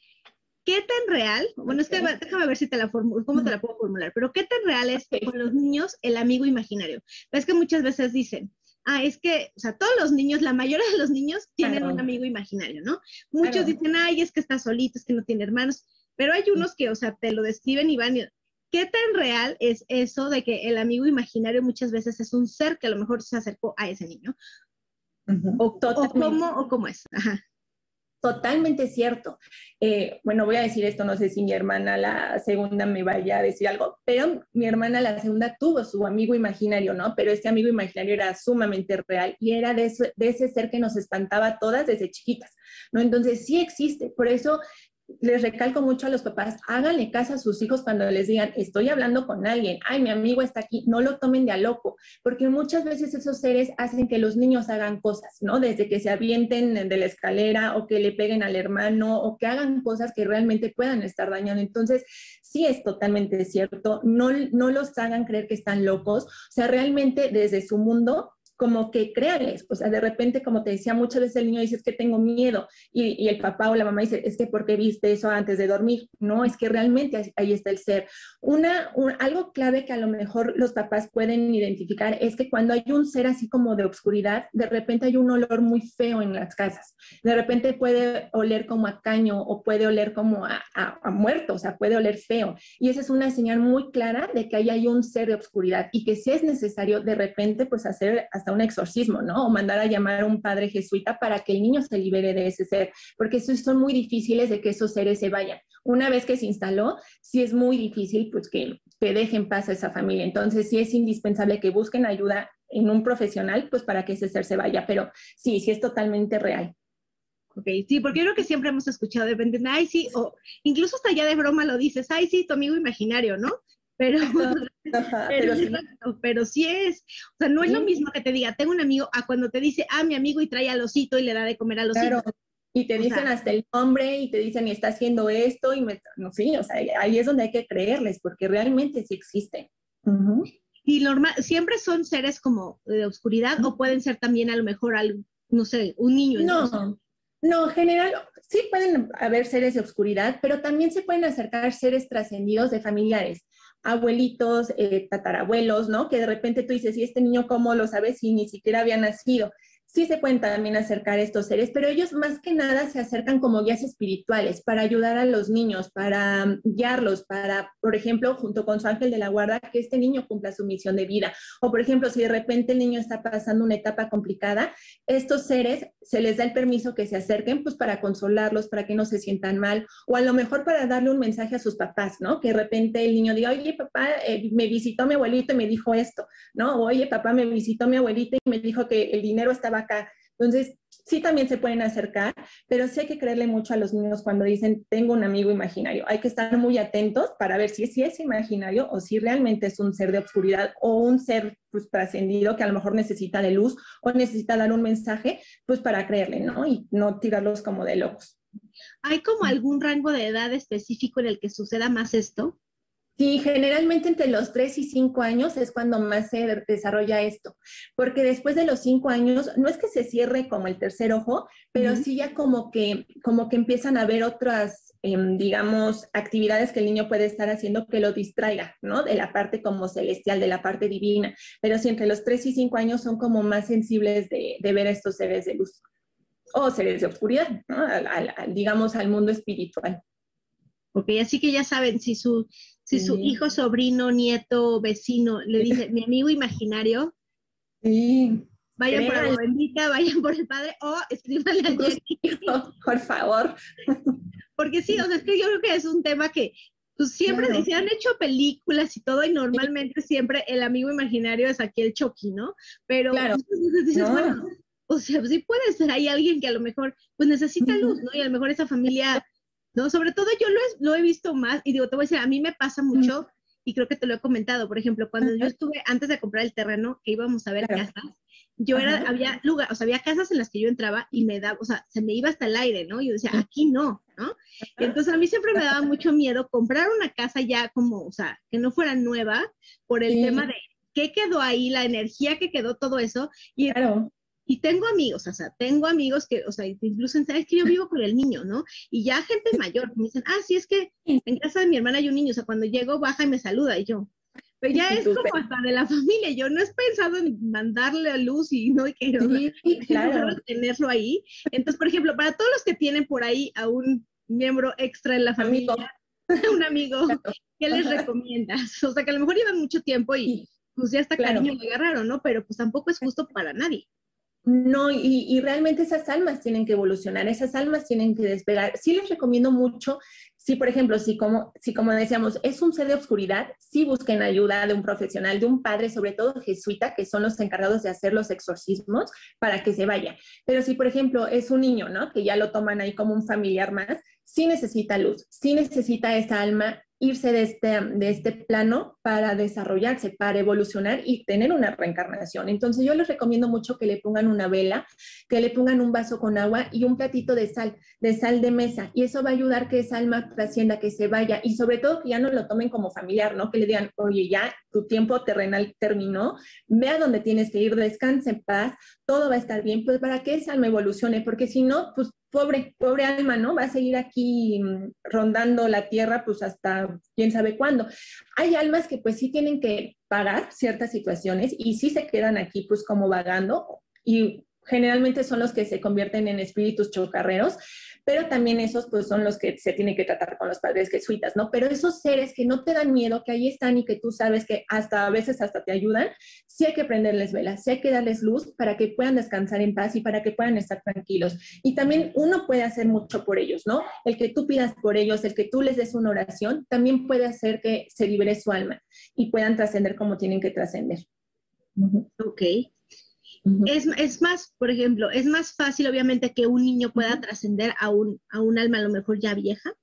¿Qué tan real? Bueno, okay. es que déjame ver si te la formulo, cómo te la puedo formular, pero ¿qué tan real es okay. con los niños el amigo imaginario? Es que muchas veces dicen, ah, es que, o sea, todos los niños, la mayoría de los niños tienen claro. un amigo imaginario, ¿no? Muchos claro. dicen, ay, es que está solito, es que no tiene hermanos, pero hay unos que, o sea, te lo describen y van, y, ¿qué tan real es eso de que el amigo imaginario muchas veces es un ser que a lo mejor se acercó a ese niño? Uh-huh. o, o, cómo, ¿O cómo es? Ajá. Totalmente cierto. Eh, bueno, voy a decir esto, no sé si mi hermana la segunda me vaya a decir algo, pero mi hermana la segunda tuvo su amigo imaginario, ¿no? Pero este amigo imaginario era sumamente real y era de, eso, de ese ser que nos espantaba a todas desde chiquitas, ¿no? Entonces sí existe, por eso les recalco mucho a los papás, háganle caso a sus hijos cuando les digan, estoy hablando con alguien, ay, mi amigo está aquí, no lo tomen de a loco, porque muchas veces esos seres hacen que los niños hagan cosas, ¿no? Desde que se avienten de la escalera o que le peguen al hermano o que hagan cosas que realmente puedan estar dañando. Entonces, sí es totalmente cierto, no, no los hagan creer que están locos, o sea, realmente desde su mundo, como que créanles, o sea, de repente, como te decía, muchas veces el niño dice, es que tengo miedo, y, y el papá o la mamá dice, es que ¿por qué viste eso antes de dormir? No, es que realmente ahí está el ser. Una, un, algo clave que a lo mejor los papás pueden identificar es que cuando hay un ser así como de obscuridad, de repente hay un olor muy feo en las casas, de repente puede oler como a caño, o puede oler como a, a, a muerto, o sea, puede oler feo, y esa es una señal muy clara de que ahí hay un ser de obscuridad, y que si es necesario, de repente, pues hacer hasta un exorcismo, ¿no? O mandar a llamar a un padre jesuita para que el niño se libere de ese ser, porque son muy difíciles de que esos seres se vayan. Una vez que se instaló, sí es muy difícil, pues, que, que dejen paz a esa familia. Entonces, sí es indispensable que busquen ayuda en un profesional, pues, para que ese ser se vaya. Pero sí, sí es totalmente real. Ok, sí, porque yo creo que siempre hemos escuchado de repente, ay, sí, o incluso hasta ya de broma lo dices, ay, sí, tu amigo imaginario, ¿no? Pero, Ajá, pero, pero, sí. pero sí es, o sea, no es lo mismo que te diga, tengo un amigo, a cuando te dice, ah, mi amigo y trae al osito y le da de comer al osito. Claro. Y te dicen o sea, hasta el nombre y te dicen, y está haciendo esto, y me, no sí, o sea, ahí es donde hay que creerles, porque realmente sí existen. Uh-huh. Y normal, siempre son seres como de oscuridad, uh-huh. o pueden ser también a lo mejor, algo, no sé, un niño. Entonces. No, no, en general, sí pueden haber seres de oscuridad, pero también se pueden acercar seres trascendidos de familiares. Abuelitos, eh, tatarabuelos, ¿no? Que de repente tú dices, ¿y este niño cómo lo sabes si ni siquiera había nacido? Sí se pueden también acercar a estos seres, pero ellos más que nada se acercan como guías espirituales para ayudar a los niños, para guiarlos, para, por ejemplo, junto con su ángel de la guarda, que este niño cumpla su misión de vida. O, por ejemplo, si de repente el niño está pasando una etapa complicada, estos seres se les da el permiso que se acerquen, pues para consolarlos, para que no se sientan mal, o a lo mejor para darle un mensaje a sus papás, ¿no? Que de repente el niño diga, oye, papá, eh, me visitó mi abuelito y me dijo esto, ¿no? O, oye, papá, me visitó mi abuelita y me dijo que el dinero estaba acá. Entonces, sí también se pueden acercar, pero sí hay que creerle mucho a los niños cuando dicen, tengo un amigo imaginario. Hay que estar muy atentos para ver si, si es imaginario o si realmente es un ser de oscuridad o un ser pues, trascendido que a lo mejor necesita de luz o necesita dar un mensaje, pues para creerle, ¿no? Y no tirarlos como de locos. ¿Hay como algún rango de edad específico en el que suceda más esto? Sí, generalmente entre los tres y cinco años es cuando más se desarrolla esto, porque después de los cinco años no es que se cierre como el tercer ojo, pero uh-huh. sí ya como que, como que empiezan a haber otras, eh, digamos, actividades que el niño puede estar haciendo que lo distraiga, ¿no? De la parte como celestial, de la parte divina, pero sí entre los tres y cinco años son como más sensibles de, de ver a estos seres de luz o seres de oscuridad, ¿no? Al, al, al, digamos, al mundo espiritual. Ok, así que ya saben, si su, si sí. su hijo, sobrino, nieto, vecino le dice, mi amigo imaginario, sí. vayan por Créanle. Agua Bendita, vayan por el Padre, o escríbanle a Jenny. Por favor. Porque sí, o sea, es que yo creo que es un tema que pues siempre Claro. se han hecho películas y todo, y normalmente siempre el amigo imaginario es aquí el Chucky, ¿no? Pero Claro. muchas veces dices, No. bueno, o sea, pues sí puede ser, hay alguien que a lo mejor pues necesita Ujú. luz, ¿no? Y a lo mejor esa familia, ¿no? Sobre todo yo lo he, lo he visto más, y digo, te voy a decir, a mí me pasa mucho, y creo que te lo he comentado, por ejemplo, cuando yo estuve, antes de comprar el terreno, que íbamos a ver Claro. casas, yo era, Ajá. había lugar, o sea, había casas en las que yo entraba y me daba, o sea, se me iba hasta el aire, ¿no? Y yo decía, aquí no, ¿no? Y entonces a mí siempre me daba mucho miedo comprar una casa ya como, o sea, que no fuera nueva, por el Sí. tema de qué quedó ahí, la energía que quedó, todo eso. Y, Claro. y tengo amigos, o sea, tengo amigos que, o sea, incluso, ¿sabes que yo vivo con el niño, ¿no? Y ya gente mayor me dicen, ah, sí, es que en casa de mi hermana hay un niño, o sea, cuando llego baja y me saluda, y yo, pero ya es como hasta de la familia, yo no he pensado en mandarle a luz y no, y que Sí, claro. tenerlo ahí. Entonces, por ejemplo, para todos los que tienen por ahí a un miembro extra en la familia, Amigo. un amigo, Claro. ¿qué les Ajá. recomiendas? O sea, que a lo mejor llevan mucho tiempo y Sí, pues ya hasta claro. cariño le agarraron, ¿no? Pero pues tampoco es justo para nadie. No, y, y realmente esas almas tienen que evolucionar, esas almas tienen que despegar. Sí les recomiendo mucho, si por ejemplo, si como, si como decíamos, es un ser de oscuridad, sí busquen ayuda de un profesional, de un padre, sobre todo jesuita, que son los encargados de hacer los exorcismos, para que se vaya. Pero si por ejemplo es un niño, ¿no? Que ya lo toman ahí como un familiar más, sí necesita luz, sí necesita esa alma irse de este, de este plano para desarrollarse, para evolucionar y tener una reencarnación. Entonces yo les recomiendo mucho que le pongan una vela, que le pongan un vaso con agua y un platito de sal, de sal de mesa, y eso va a ayudar que esa alma trascienda, que se vaya, y sobre todo que ya no lo tomen como familiar, ¿no? Que le digan, oye, ya tu tiempo terrenal terminó, ve a donde tienes que ir, descansa en paz, todo va a estar bien, pues para que esa alma evolucione, porque si no, pues pobre, pobre alma, ¿no? Va a seguir aquí mmm, rondando la tierra, pues hasta quién sabe cuándo. Hay almas que pues sí tienen que pagar ciertas situaciones y sí se quedan aquí pues como vagando, y generalmente son los que se convierten en espíritus chocarreros, pero también esos pues son los que se tienen que tratar con los padres jesuitas, ¿no? Pero esos seres que no te dan miedo, que ahí están y que tú sabes que hasta a veces hasta te ayudan, sí hay que prenderles velas, sí hay que darles luz para que puedan descansar en paz y para que puedan estar tranquilos. Y también uno puede hacer mucho por ellos, ¿no? El que tú pidas por ellos, el que tú les des una oración, también puede hacer que se libere su alma y puedan trascender como tienen que trascender. Uh-huh. Ok. Uh-huh. Es, es más, por ejemplo, es más fácil obviamente que un niño pueda uh-huh. trascender a un, a un alma a lo mejor ya vieja.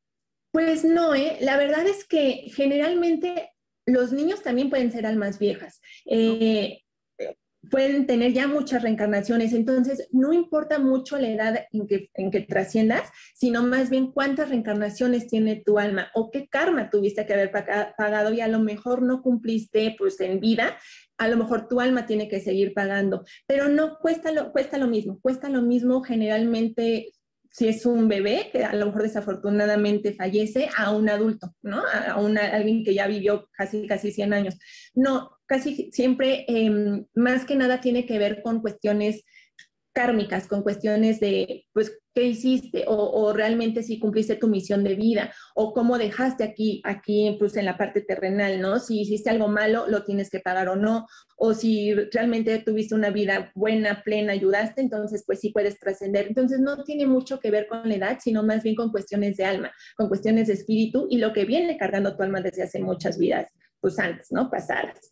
Pues no, ¿eh? La verdad es que generalmente los niños también pueden ser almas viejas. Eh, pueden tener ya muchas reencarnaciones, entonces no importa mucho la edad en que, en que trasciendas, sino más bien cuántas reencarnaciones tiene tu alma o qué karma tuviste que haber pagado y a lo mejor no cumpliste pues en vida, a lo mejor tu alma tiene que seguir pagando, pero no cuesta lo, cuesta lo mismo, cuesta lo mismo generalmente si es un bebé que a lo mejor desafortunadamente fallece, a un adulto, ¿no? A, una, a alguien que ya vivió casi, casi cien años. No, casi siempre, eh, más que nada tiene que ver con cuestiones kármicas, con cuestiones de, pues, ¿qué hiciste? O, o realmente si cumpliste tu misión de vida, o cómo dejaste aquí, aquí, pues, en la parte terrenal, ¿no? Si hiciste algo malo, lo tienes que pagar o no, o si realmente tuviste una vida buena, plena, ayudaste, entonces, pues, sí puedes trascender. Entonces, no tiene mucho que ver con la edad, sino más bien con cuestiones de alma, con cuestiones de espíritu, y lo que viene cargando tu alma desde hace muchas vidas, pues, antes, ¿no? Pasadas.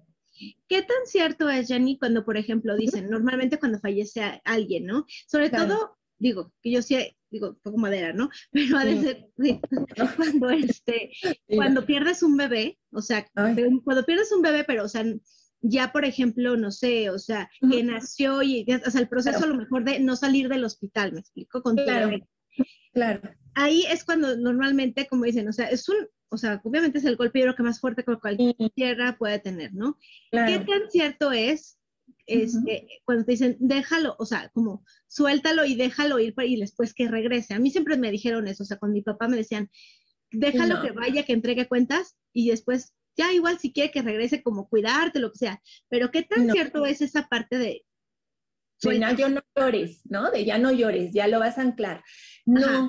¿Qué tan cierto es, Jenny, cuando, por ejemplo, dicen, normalmente cuando fallece a alguien, ¿no? Sobre claro. todo, digo, que yo sí, digo, poco madera, ¿no? Pero a veces, sí. cuando, este, sí. cuando pierdes un bebé, o sea, Ay. cuando pierdes un bebé, pero, o sea, ya, por ejemplo, no sé, o sea, uh-huh. que nació y, o sea, el proceso claro. a lo mejor de no salir del hospital, ¿me explico? Con claro, tu bebé. Claro. Ahí es cuando normalmente, como dicen, o sea, es un, o sea, obviamente es el golpe yo creo que más fuerte que cualquier tierra puede tener, ¿no? Claro. ¿Qué tan cierto es, este, uh-huh. cuando te dicen, déjalo, o sea, como, suéltalo y déjalo ir y después que regrese? A mí siempre me dijeron eso, o sea, con mi papá me decían, déjalo no. que vaya, que entregue cuentas y después, ya igual si quiere que regrese, como cuidarte, lo que sea. Pero ¿qué tan no. cierto es esa parte de... De ya no llores, ¿no? De ya no llores, ya lo vas a anclar. No, Ajá.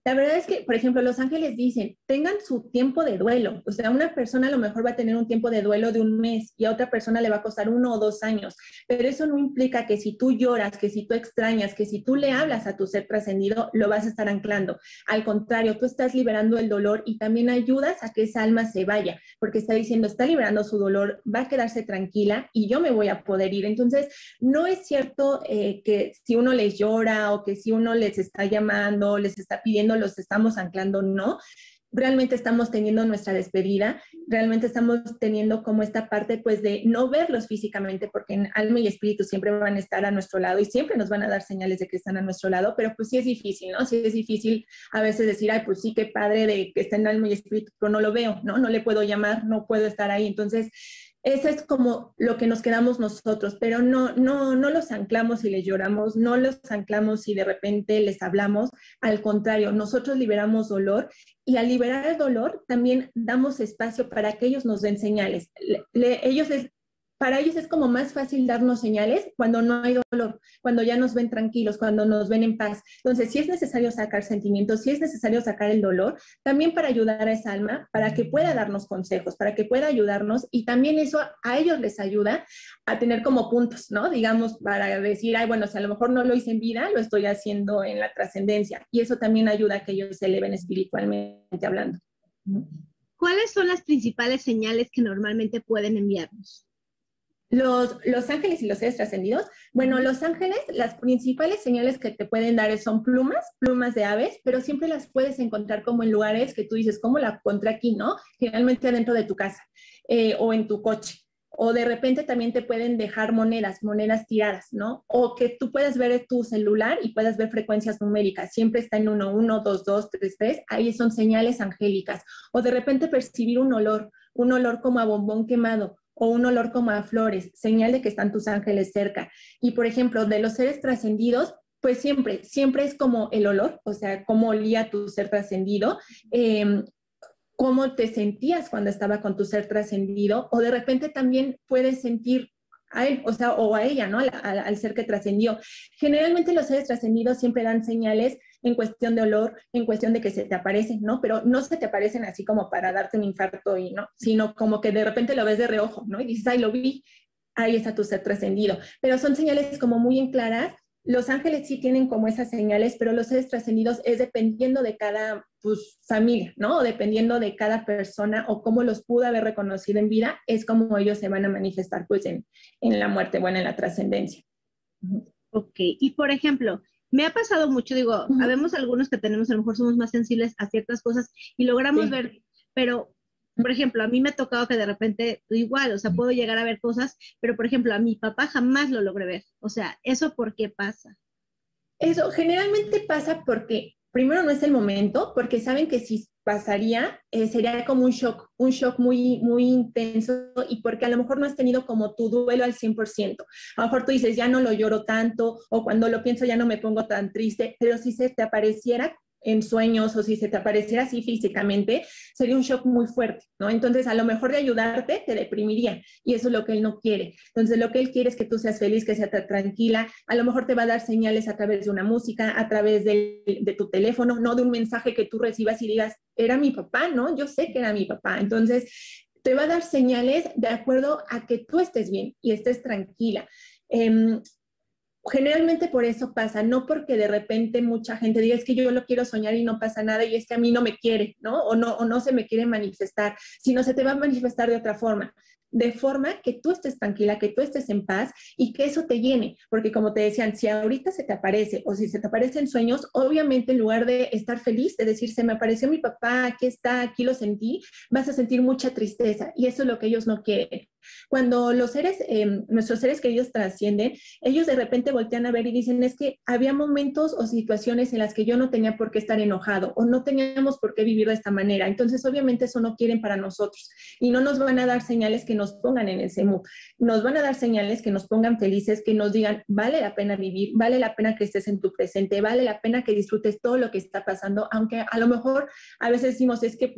La verdad es que, por ejemplo, los ángeles dicen, tengan su tiempo de duelo. O sea, una persona a lo mejor va a tener un tiempo de duelo de un mes y a otra persona le va a costar uno o dos años. Pero eso no implica que si tú lloras, que si tú extrañas, que si tú le hablas a tu ser trascendido, lo vas a estar anclando. Al contrario, tú estás liberando el dolor y también ayudas a que esa alma se vaya, porque está diciendo, está liberando su dolor, va a quedarse tranquila y yo me voy a poder ir. Entonces, no es cierto eh, que si uno les llora o que si uno les está llamando, les está pidiendo, los estamos anclando, no. Realmente estamos teniendo nuestra despedida, realmente estamos teniendo como esta parte pues de no verlos físicamente, porque en alma y espíritu siempre van a estar a nuestro lado y siempre nos van a dar señales de que están a nuestro lado, pero pues sí es difícil, ¿no? Sí es difícil a veces decir, ay, pues sí, qué padre de que está en alma y espíritu, pero no lo veo, ¿no? No le puedo llamar, no puedo estar ahí, entonces eso es como lo que nos quedamos nosotros, pero no, no, no los anclamos y les lloramos, no los anclamos y de repente les hablamos, al contrario, nosotros liberamos dolor y al liberar el dolor también damos espacio para que ellos nos den señales. Le, le, ellos les, para ellos es como más fácil darnos señales cuando no hay dolor, cuando ya nos ven tranquilos, cuando nos ven en paz. Entonces, si es necesario sacar sentimientos, si es necesario sacar el dolor, también para ayudar a esa alma, para que pueda darnos consejos, para que pueda ayudarnos y también eso a ellos les ayuda a tener como puntos, ¿no? Digamos, para decir, ay, bueno, si a lo mejor no lo hice en vida, lo estoy haciendo en la trascendencia. Y eso también ayuda a que ellos se eleven espiritualmente hablando. ¿Cuáles son las principales señales que normalmente pueden enviarnos? Los, los ángeles y los seres trascendidos, bueno, los ángeles, las principales señales que te pueden dar son plumas, plumas de aves, pero siempre las puedes encontrar como en lugares que tú dices, ¿cómo la encontré aquí, no? Generalmente adentro de tu casa eh, o en tu coche. O de repente también te pueden dejar monedas, monedas tiradas, ¿no? O que tú puedas ver tu celular y puedas ver frecuencias numéricas. Siempre está en uno, uno, dos, dos, tres, tres. Ahí son señales angélicas. O de repente percibir un olor, un olor como a bombón quemado o un olor como a flores, señal de que están tus ángeles cerca. Y por ejemplo, de los seres trascendidos, pues siempre, siempre es como el olor, o sea, cómo olía tu ser trascendido, eh, cómo te sentías cuando estaba con tu ser trascendido, o de repente también puedes sentir a él, o sea, o a ella, ¿no? Al, al, al ser que trascendió. Generalmente los seres trascendidos siempre dan señales en cuestión de olor, en cuestión de que se te aparecen, ¿no? Pero no se te aparecen así como para darte un infarto, y no, sino como que de repente lo ves de reojo, ¿no? Y dices, ay, lo vi, ahí está tu ser trascendido. Pero son señales como muy en claras. Los ángeles sí tienen como esas señales, pero los seres trascendidos es dependiendo de cada pues, familia, ¿no? O dependiendo de cada persona o cómo los pudo haber reconocido en vida, es como ellos se van a manifestar pues en, en la muerte, bueno, en la trascendencia. Ok, y por ejemplo, me ha pasado mucho, digo, uh-huh. Habemos algunos que tenemos, a lo mejor somos más sensibles a ciertas cosas y logramos sí. ver, pero... Por ejemplo, a mí me ha tocado que de repente, igual, o sea, puedo llegar a ver cosas, pero por ejemplo, a mi papá jamás lo logré ver. O sea, ¿eso por qué pasa? Eso generalmente pasa porque, primero, no es el momento, porque saben que si pasaría, eh, sería como un shock, un shock muy, muy intenso, y porque a lo mejor no has tenido como tu duelo al cien por ciento. A lo mejor tú dices, ya no lo lloro tanto, o cuando lo pienso ya no me pongo tan triste, pero si se te apareciera en sueños o si se te apareciera así físicamente, sería un shock muy fuerte, ¿no? Entonces, a lo mejor de ayudarte, te deprimiría y eso es lo que él no quiere. Entonces, lo que él quiere es que tú seas feliz, que seas tranquila. A lo mejor te va a dar señales a través de una música, a través de, de tu teléfono, no de un mensaje que tú recibas y digas, era mi papá, ¿no? Yo sé que era mi papá. Entonces, te va a dar señales de acuerdo a que tú estés bien y estés tranquila. Eh, Generalmente por eso pasa, no porque de repente mucha gente diga es que yo lo quiero soñar y no pasa nada y es que a mí no me quiere, ¿no? O no, o no se me quiere manifestar, sino se te va a manifestar de otra forma, de forma que tú estés tranquila, que tú estés en paz y que eso te llene, porque como te decían, si ahorita se te aparece o si se te aparece en sueños, obviamente en lugar de estar feliz, de decir se me apareció mi papá, aquí está, aquí lo sentí, vas a sentir mucha tristeza y eso es lo que ellos no quieren. Cuando los seres, eh, nuestros seres queridos trascienden, ellos de repente voltean a ver y dicen, es que había momentos o situaciones en las que yo no tenía por qué estar enojado o no teníamos por qué vivir de esta manera. Entonces, obviamente, eso no quieren para nosotros y no nos van a dar señales que nos pongan en ese mood. Nos van a dar señales que nos pongan felices, que nos digan, vale la pena vivir, vale la pena que estés en tu presente, vale la pena que disfrutes todo lo que está pasando, aunque a lo mejor a veces decimos, es que pues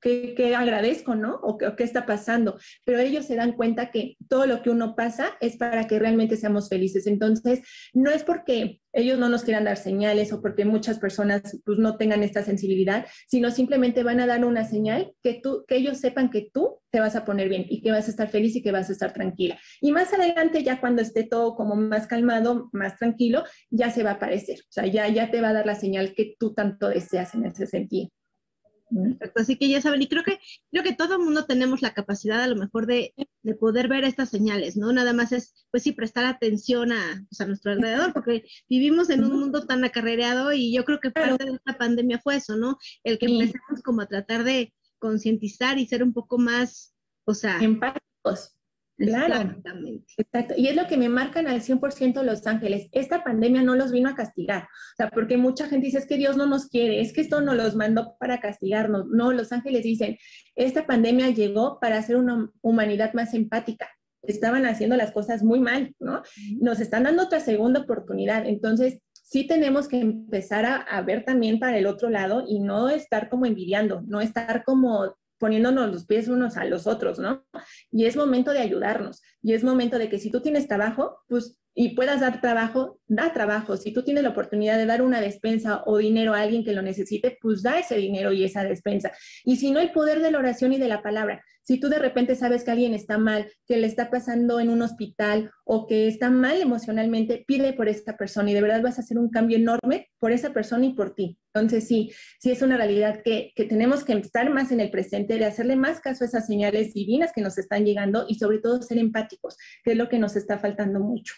¿Qué, qué agradezco, no? O, o qué está pasando. Pero ellos se dan cuenta que todo lo que uno pasa es para que realmente seamos felices. Entonces, no es porque ellos no nos quieran dar señales o porque muchas personas pues, no tengan esta sensibilidad, sino simplemente van a dar una señal que, tú, que ellos sepan que tú te vas a poner bien y que vas a estar feliz y que vas a estar tranquila. Y más adelante, ya cuando esté todo como más calmado, más tranquilo, ya se va a aparecer. O sea, ya, ya te va a dar la señal que tú tanto deseas en ese sentido. Perfecto, así que ya saben, y creo que creo que todo el mundo tenemos la capacidad a lo mejor de, de poder ver estas señales, ¿no? Nada más es, pues sí, prestar atención a, pues, a nuestro alrededor, porque vivimos en un mundo tan acarreado y yo creo que parte de esta pandemia fue eso, ¿no? El que empecemos como a tratar de concientizar y ser un poco más, o sea... empáticos. Claro, exacto. Y es lo que me marcan al cien por ciento Los Ángeles. Esta pandemia no los vino a castigar. O sea, porque mucha gente dice, es que Dios no nos quiere, es que esto no los mandó para castigarnos. No, Los Ángeles dicen, esta pandemia llegó para hacer una humanidad más empática. Estaban haciendo las cosas muy mal, ¿no? Nos están dando otra segunda oportunidad. Entonces, sí tenemos que empezar a, a ver también para el otro lado y no estar como envidiando, no estar como poniéndonos los pies unos a los otros, ¿no? Y es momento de ayudarnos, y es momento de que si tú tienes trabajo, pues, y puedas dar trabajo, da trabajo. Si tú tienes la oportunidad de dar una despensa o dinero a alguien que lo necesite, pues da ese dinero y esa despensa. Y si no, el poder de la oración y de la palabra. Si tú de repente sabes que alguien está mal, que le está pasando en un hospital o que está mal emocionalmente, pide por esta persona y de verdad vas a hacer un cambio enorme por esa persona y por ti. Entonces sí, sí es una realidad que, que tenemos que estar más en el presente, de hacerle más caso a esas señales divinas que nos están llegando y sobre todo ser empáticos, que es lo que nos está faltando mucho.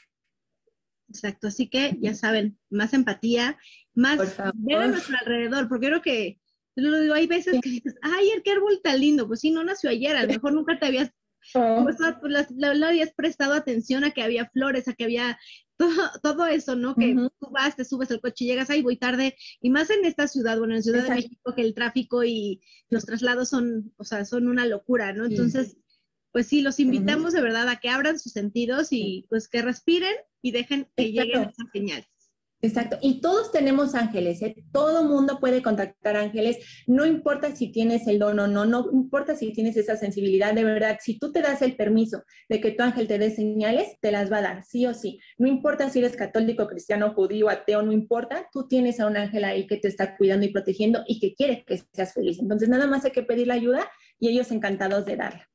Exacto, así que ya saben, más empatía, más ver a nuestro alrededor, porque creo que lo digo, hay veces que dices, ay, qué árbol tan lindo, pues sí, no nació ayer, a lo mejor nunca te habías, oh. pues, no, no habías prestado atención a que había flores, a que había todo, todo eso, ¿no? Que uh-huh. tú vas, te subes al coche, llegas, ay, voy tarde, y más en esta ciudad, bueno, en Ciudad Exacto. de México, que el tráfico y los traslados son, o sea, son una locura, ¿no? Entonces, sí. pues sí, los invitamos uh-huh. de verdad a que abran sus sentidos y pues que respiren y dejen que Exacto. lleguen esas señales. Exacto, y todos tenemos ángeles, ¿eh? Todo mundo puede contactar ángeles, no importa si tienes el don o no, no importa si tienes esa sensibilidad, de verdad, si tú te das el permiso de que tu ángel te dé señales, te las va a dar, sí o sí, no importa si eres católico, cristiano, judío, ateo, no importa, tú tienes a un ángel ahí que te está cuidando y protegiendo y que quiere que seas feliz, entonces nada más hay que pedir la ayuda y ellos encantados de darla.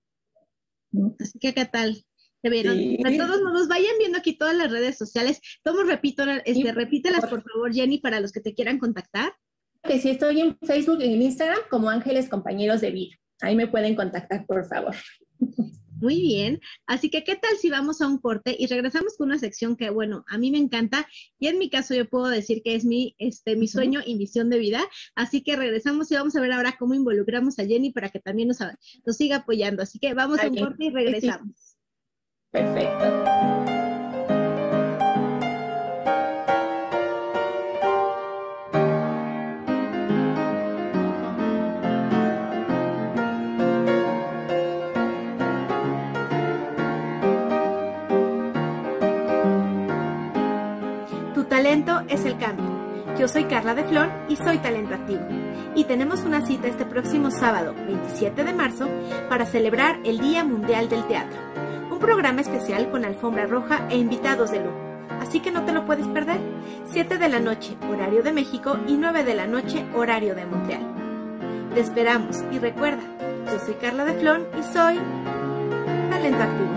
Así que, ¿qué tal? ¿Te vieron? Sí. De todos modos, vayan viendo aquí todas las redes sociales. Tomo, repito, este, sí, repítelas por favor, Jenny, para los que te quieran contactar. Que sí, estoy en Facebook y en Instagram como Ángeles Compañeros de Vida. Ahí me pueden contactar, por favor. Muy bien. Así que, ¿qué tal si vamos a un corte y regresamos con una sección que, bueno, a mí me encanta y en mi caso yo puedo decir que es mi, este, mi sueño y misión de vida. Así que regresamos y vamos a ver ahora cómo involucramos a Jenny para que también nos, nos siga apoyando. Así que vamos Ay, a un corte y regresamos. Sí. Perfecto. Tu talento es el cambio. Yo soy Carla de Flon y soy Talento Activo. Y tenemos una cita este próximo sábado, veintisiete de marzo, para celebrar el Día Mundial del Teatro. Un programa especial con alfombra roja e invitados de lujo. Así que no te lo puedes perder. siete de la noche, horario de México, y nueve de la noche, horario de Montreal. Te esperamos y recuerda, yo soy Carla de Flon y soy Talento Activo.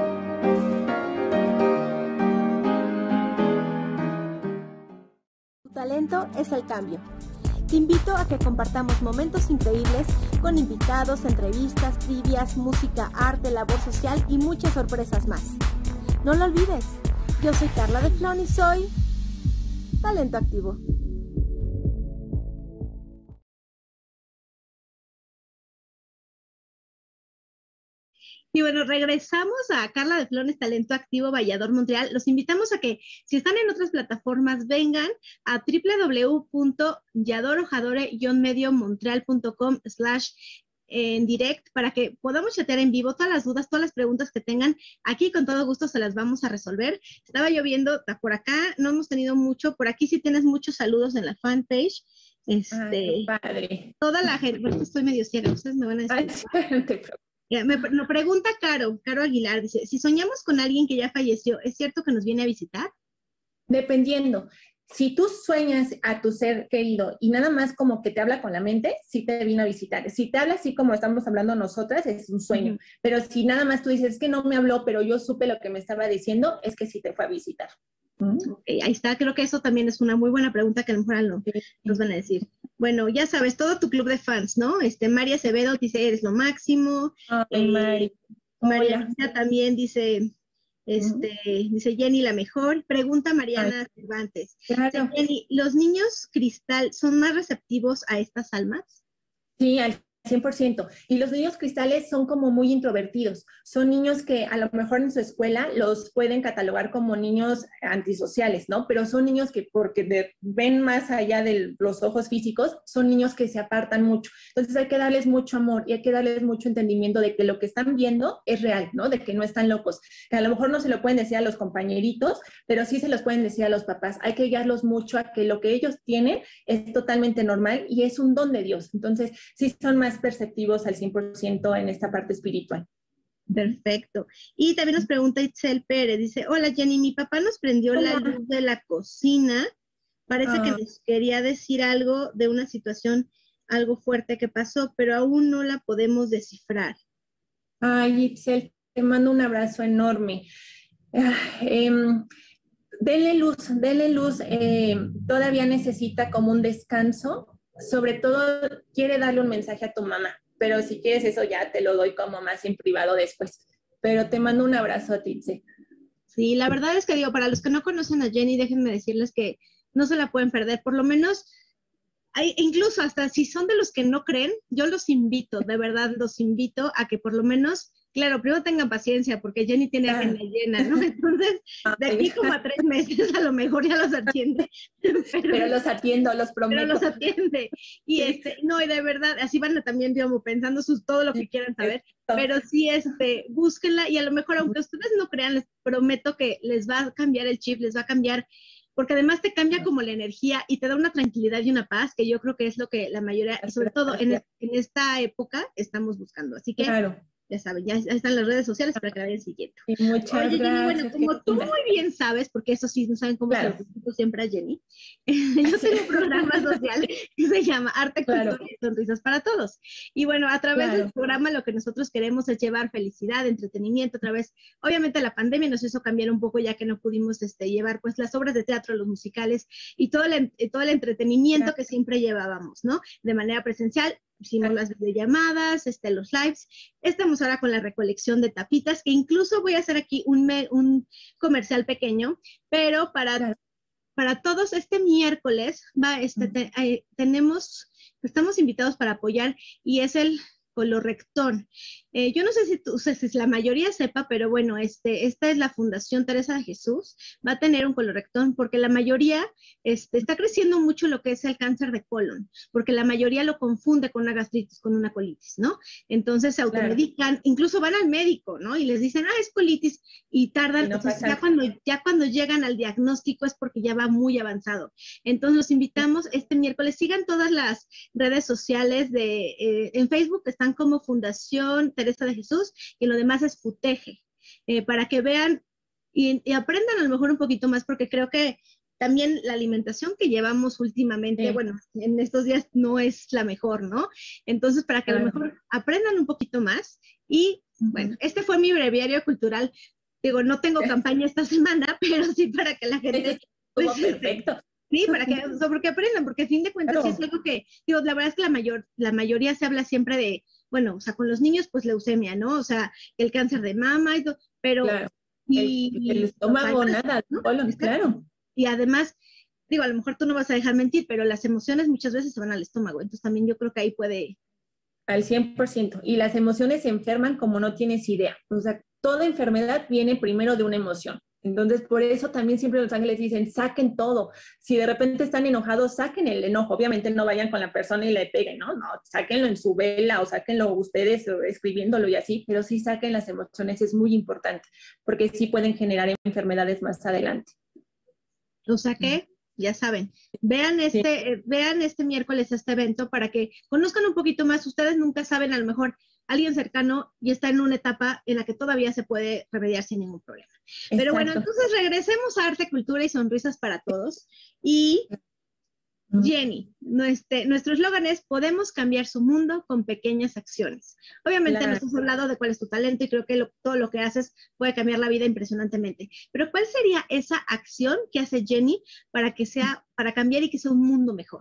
Tu talento es el cambio. Te invito a que compartamos momentos increíbles con invitados, entrevistas, trivias, música, arte, labor social y muchas sorpresas más. No lo olvides, yo soy Carla de Flon y soy Talento Activo. Y bueno, regresamos a Carla de Flones, Talento Activo, Vallador, Montreal. Los invitamos a que, si están en otras plataformas, vengan a w w w punto yadorojadore guion medio montreal punto com slash en direct para que podamos chatear en vivo. Todas las dudas, todas las preguntas que tengan, aquí con todo gusto se las vamos a resolver. Estaba yo viendo por acá, no hemos tenido mucho, por aquí sí tienes muchos saludos en la fanpage. Este, Ay, qué padre. toda la gente, porque estoy medio ciega, ustedes me van a decir. Ay, sí, no te preocupes. Ya, me, nos pregunta Caro, Caro Aguilar, dice, si soñamos con alguien que ya falleció, ¿es cierto que nos viene a visitar? Dependiendo. Si tú sueñas a tu ser querido y nada más como que te habla con la mente, sí te vino a visitar. Si te habla así como estamos hablando nosotras, es un sueño. Uh-huh. Pero si nada más tú dices, es que no me habló, pero yo supe lo que me estaba diciendo, es que sí te fue a visitar. Uh-huh. Okay, ahí está, creo que eso también es una muy buena pregunta que a lo mejor no, nos van a decir. Bueno, ya sabes, todo tu club de fans, ¿no? Este, María Acevedo dice, eres lo máximo. Ay, eh, Mari. María Luisa también dice... Este, uh-huh. Dice Jenny la mejor. Pregunta Mariana Ay, Cervantes. Claro. Jenny, ¿los niños cristal son más receptivos a estas almas? Sí, al cien por ciento. Y los niños cristales son como muy introvertidos. Son niños que a lo mejor en su escuela los pueden catalogar como niños antisociales, ¿no? Pero son niños que porque de, ven más allá de los ojos físicos, son niños que se apartan mucho. Entonces hay que darles mucho amor y hay que darles mucho entendimiento de que lo que están viendo es real, ¿no? De que no están locos. Que a lo mejor no se lo pueden decir a los compañeritos, pero sí se los pueden decir a los papás. Hay que guiarlos mucho a que lo que ellos tienen es totalmente normal y es un don de Dios. Entonces sí son más perceptivos al cien por ciento en esta parte espiritual. Perfecto. Y también nos pregunta Itzel Pérez, dice, hola Jenny, mi papá nos prendió hola. la luz de la cocina, parece ah. que nos quería decir algo de una situación, algo fuerte que pasó, pero aún no la podemos descifrar. Ay, Itzel, te mando un abrazo enorme. Ah, eh, denle luz, denle luz, eh, todavía necesita como un descanso. Sobre todo quiere darle un mensaje a tu mamá, pero si quieres eso ya te lo doy como más en privado después. Pero te mando un abrazo a ti, sí. Sí, la verdad es que digo, para los que no conocen a Jenny, déjenme decirles que no se la pueden perder, por lo menos, hay, incluso hasta si son de los que no creen, yo los invito, de verdad los invito a que por lo menos, claro, primero tengan paciencia, porque Jenny tiene Ah. agenda llena, ¿no? Entonces, de aquí como a tres meses a lo mejor ya los atiende. Pero, pero los atiendo, los prometo. Pero los atiende. Y este, no, y de verdad, así van también, digamos, pensando sus, todo lo que quieran saber, pero sí, este, búsquenla, y a lo mejor, aunque ustedes no crean, les prometo que les va a cambiar el chip, les va a cambiar, porque además te cambia como la energía y te da una tranquilidad y una paz, que yo creo que es lo que la mayoría, sobre todo en, en esta época, estamos buscando. Así que, claro. Ya saben, ya están las redes sociales para que vayan siguiendo. Y muchas Oye, gracias. Jenny, bueno, como tú muy bien sabes, porque eso sí, no saben cómo claro. se lo explico siempre a Jenny, yo tengo un programa social que se llama Arte, Cultura claro. y Sonrisas para Todos. Y bueno, a través claro. del programa lo que nosotros queremos es llevar felicidad, entretenimiento, a través, obviamente la pandemia nos hizo cambiar un poco ya que no pudimos este, llevar pues las obras de teatro, los musicales y todo el, todo el entretenimiento claro. que siempre llevábamos, ¿no? De manera presencial. Hicimos las videollamadas, este, los lives. Estamos ahora con la recolección de tapitas, que incluso voy a hacer aquí un, me, un comercial pequeño, pero para, claro. para todos este miércoles va, este, te, eh, tenemos, estamos invitados para apoyar y es el colorectón. Eh, yo no sé si, tú, si la mayoría sepa, pero bueno, este, esta es la Fundación Teresa de Jesús, va a tener un colorectón porque la mayoría este, está creciendo mucho lo que es el cáncer de colon, porque la mayoría lo confunde con una gastritis, con una colitis, ¿no? Entonces se automedican, claro. incluso van al médico, ¿no? Y les dicen, ah, es colitis, y tardan, y no entonces, ya, cuando, ya cuando llegan al diagnóstico es porque ya va muy avanzado. Entonces los invitamos este miércoles, sigan todas las redes sociales de, eh, en Facebook están como Fundación Teresa de Jesús y lo demás es Futeje, eh, para que vean y, y aprendan a lo mejor un poquito más, porque creo que también la alimentación que llevamos últimamente, sí. bueno, en estos días no es la mejor, ¿no? Entonces, para que claro. a lo mejor aprendan un poquito más y, uh-huh. bueno, este fue mi breviario cultural. Digo, no tengo campaña esta semana, pero sí para que la gente... Estuvo pues, perfecto. Sí, para que, o sea, porque aprendan, porque a fin de cuentas claro. sí es algo que, digo, la verdad es que la mayor, la mayoría se habla siempre de, bueno, o sea, con los niños, pues leucemia, ¿no? O sea, el cáncer de mama y todo, pero... Claro. Y, el, el estómago, o sea, nada, ¿no? Colon, claro. Y además, digo, a lo mejor tú no vas a dejar mentir, pero las emociones muchas veces se van al estómago, entonces también yo creo que ahí puede... Al cien por ciento. Y las emociones se enferman como no tienes idea. O sea, toda enfermedad viene primero de una emoción. Entonces, por eso también siempre los ángeles dicen, saquen todo. Si de repente están enojados, saquen el enojo. Obviamente no vayan con la persona y le peguen, ¿no? No, sáquenlo en su vela o sáquenlo ustedes escribiéndolo y así, pero sí saquen las emociones, es muy importante, porque sí pueden generar enfermedades más adelante. O sea que ya saben, vean este, sí. eh, vean este miércoles este evento para que conozcan un poquito más. Ustedes nunca saben, a lo mejor alguien cercano y está en una etapa en la que todavía se puede remediar sin ningún problema. Exacto. Pero bueno, entonces regresemos a Arte, Cultura y Sonrisas para Todos. Y Jenny, nuestro, nuestro eslogan es: podemos cambiar su mundo con pequeñas acciones. Obviamente claro. Nos has hablado de cuál es tu talento y creo que lo, todo lo que haces puede cambiar la vida impresionantemente. Pero ¿cuál sería esa acción que hace Jenny para que sea, para cambiar y que sea un mundo mejor?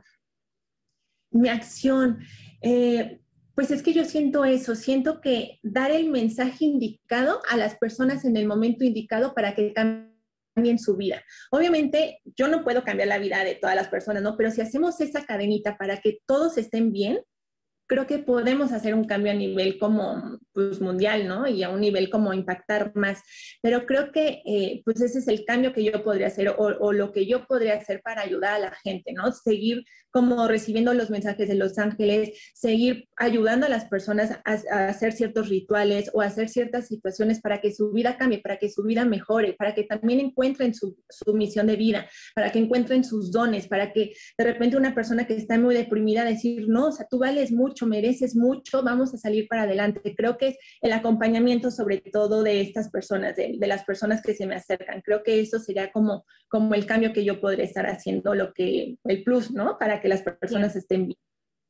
Mi acción, eh, pues es que yo siento eso, siento que dar el mensaje indicado a las personas en el momento indicado para que cambien en su vida. Obviamente, yo no puedo cambiar la vida de todas las personas, ¿no? Pero si hacemos esa cadenita para que todos estén bien, creo que podemos hacer un cambio a nivel como pues, mundial, ¿no? Y a un nivel como impactar más. Pero creo que eh, pues ese es el cambio que yo podría hacer o, o lo que yo podría hacer para ayudar a la gente, ¿no? Seguir como recibiendo los mensajes de los ángeles, seguir ayudando a las personas a, a hacer ciertos rituales o a hacer ciertas situaciones para que su vida cambie, para que su vida mejore, para que también encuentren su, su misión de vida, para que encuentren sus dones, para que de repente una persona que está muy deprimida decir, no, o sea, tú vales mucho, mereces mucho, vamos a salir para adelante. Creo que es el acompañamiento sobre todo de estas personas, de, de las personas que se me acercan. Creo que eso sería como, como el cambio que yo podría estar haciendo, lo que, el plus, ¿no? Para que las personas bien. Estén bien.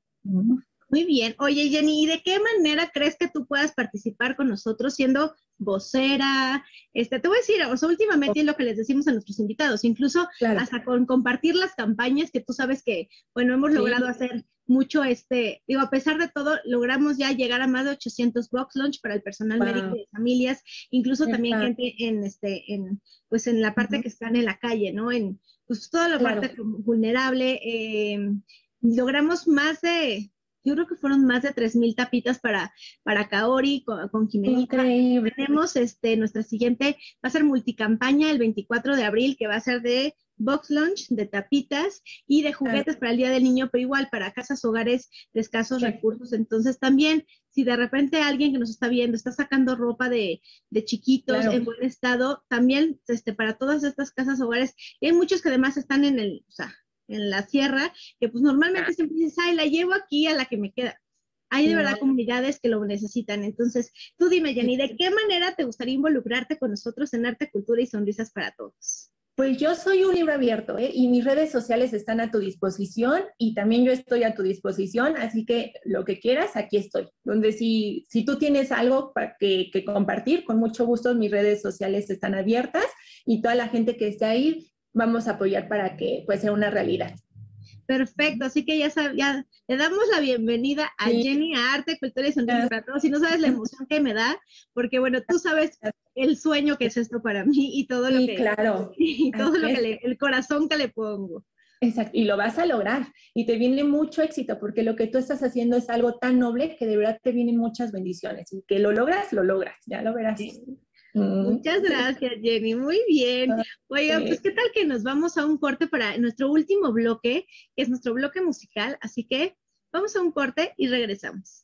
Muy bien. Oye, Jenny, ¿y de qué manera crees que tú puedas participar con nosotros siendo vocera? Este, te voy a decir, o sea, últimamente es lo que les decimos a nuestros invitados, incluso claro. Hasta con compartir las campañas que tú sabes que, bueno, hemos sí. logrado hacer mucho, este, digo, a pesar de todo, logramos ya llegar a más de ochocientos box lunch para el personal wow. médico de familias, incluso Exacto. También gente en, este, en, pues en la parte uh-huh. que están en la calle, ¿no? En, pues toda la claro. parte vulnerable, eh, logramos más de, yo creo que fueron más de tres mil tapitas para, para Kaori con, con Jimenita. Increíble. Tenemos este, nuestra siguiente, va a ser multicampaña el veinticuatro de abril, que va a ser de box lunch, de tapitas y de juguetes claro. Para el Día del Niño, pero igual para casas, hogares de escasos sí. recursos. Entonces también, si de repente alguien que nos está viendo está sacando ropa de, de chiquitos claro. En buen estado, también este, para todas estas casas, hogares, y hay muchos que además están en el, o sea, en la sierra, que pues normalmente siempre dices, ay, la llevo aquí a la que me queda. Hay de verdad comunidades que lo necesitan. Entonces, tú dime, Jenny, ¿de qué manera te gustaría involucrarte con nosotros en Arte, Cultura y Sonrisas para Todos? Pues yo soy un libro abierto, ¿eh? Y mis redes sociales están a tu disposición y también yo estoy a tu disposición, así que lo que quieras, aquí estoy. Donde si, si tú tienes algo para que, que compartir, con mucho gusto mis redes sociales están abiertas y toda la gente que esté ahí, vamos a apoyar para que pues, sea una realidad. Perfecto, así que ya, sab, ya le damos la bienvenida a sí. Jenny a Arte, Cultura y Sonrisas para Todos. Si no sabes la emoción que me da, porque bueno, tú sabes el sueño que es esto para mí y todo sí, lo que, claro. y todo así lo que le, el corazón que le pongo. Exacto, y lo vas a lograr y te viene mucho éxito porque lo que tú estás haciendo es algo tan noble que de verdad te vienen muchas bendiciones y que lo logras, lo logras, ya lo verás. Sí. Muchas gracias, Jenny. Muy bien. Oigan, pues qué tal que nos vamos a un corte para nuestro último bloque, que es nuestro bloque musical. Así que vamos a un corte y regresamos.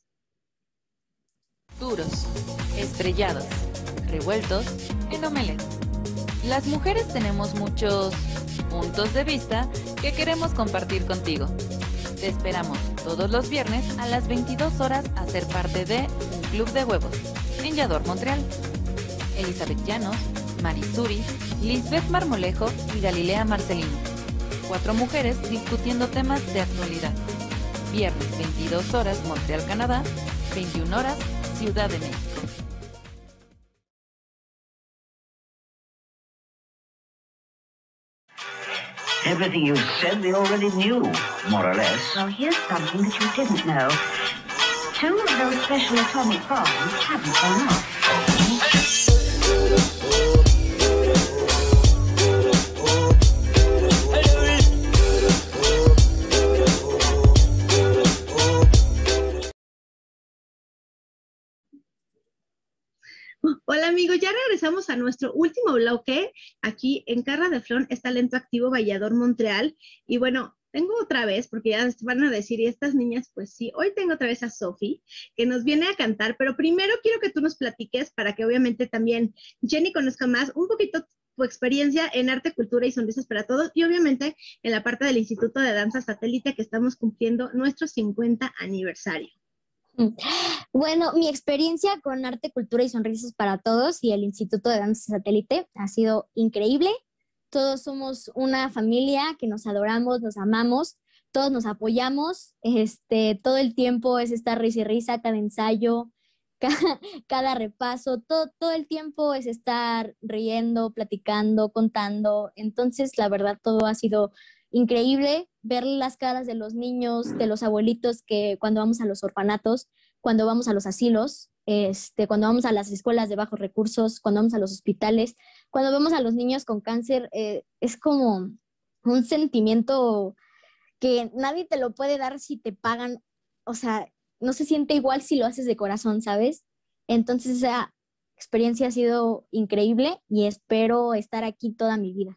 Duros, estrellados, revueltos en omelette. Las mujeres tenemos muchos puntos de vista que queremos compartir contigo. Te esperamos todos los viernes a las veintidós horas a ser parte de Un Club de Huevos en Yador, Montreal. Elizabeth Llanos, Marisuri, Lisbeth Marmolejo y Galilea Marcelino. Cuatro mujeres discutiendo temas de actualidad. Viernes veintidós horas Montreal, Canadá, veintiuna horas Ciudad de México. Everything you said they already knew, more or less. Well, here's something that you didn't know. Two of those special atomic bombs haven't gone off. Hola amigos, ya regresamos a nuestro último bloque aquí en Carla de Flon, es Talento Activo Vallador, Montreal. Y bueno, tengo otra vez, porque ya van a decir, y estas niñas, pues sí, hoy tengo otra vez a Sofi, que nos viene a cantar, pero primero quiero que tú nos platiques para que obviamente también Jenny conozca más un poquito tu experiencia en Arte, Cultura y Sonrisas para Todos y obviamente en la parte del Instituto de Danza Satélite que estamos cumpliendo nuestro cincuenta aniversario. Bueno, mi experiencia con Arte, Cultura y Sonrisas para Todos y el Instituto de Danza Satélite ha sido increíble. Todos somos una familia que nos adoramos, nos amamos, todos nos apoyamos, este, todo el tiempo es estar risa y risa, cada ensayo, cada, cada repaso, todo, todo el tiempo es estar riendo, platicando, contando. Entonces, la verdad, todo ha sido increíble, ver las caras de los niños, de los abuelitos que cuando vamos a los orfanatos, cuando vamos a los asilos, este, cuando vamos a las escuelas de bajos recursos, cuando vamos a los hospitales, cuando vemos a los niños con cáncer, eh, es como un sentimiento que nadie te lo puede dar si te pagan, o sea, no se siente igual si lo haces de corazón, ¿sabes? Entonces esa experiencia ha sido increíble y espero estar aquí toda mi vida.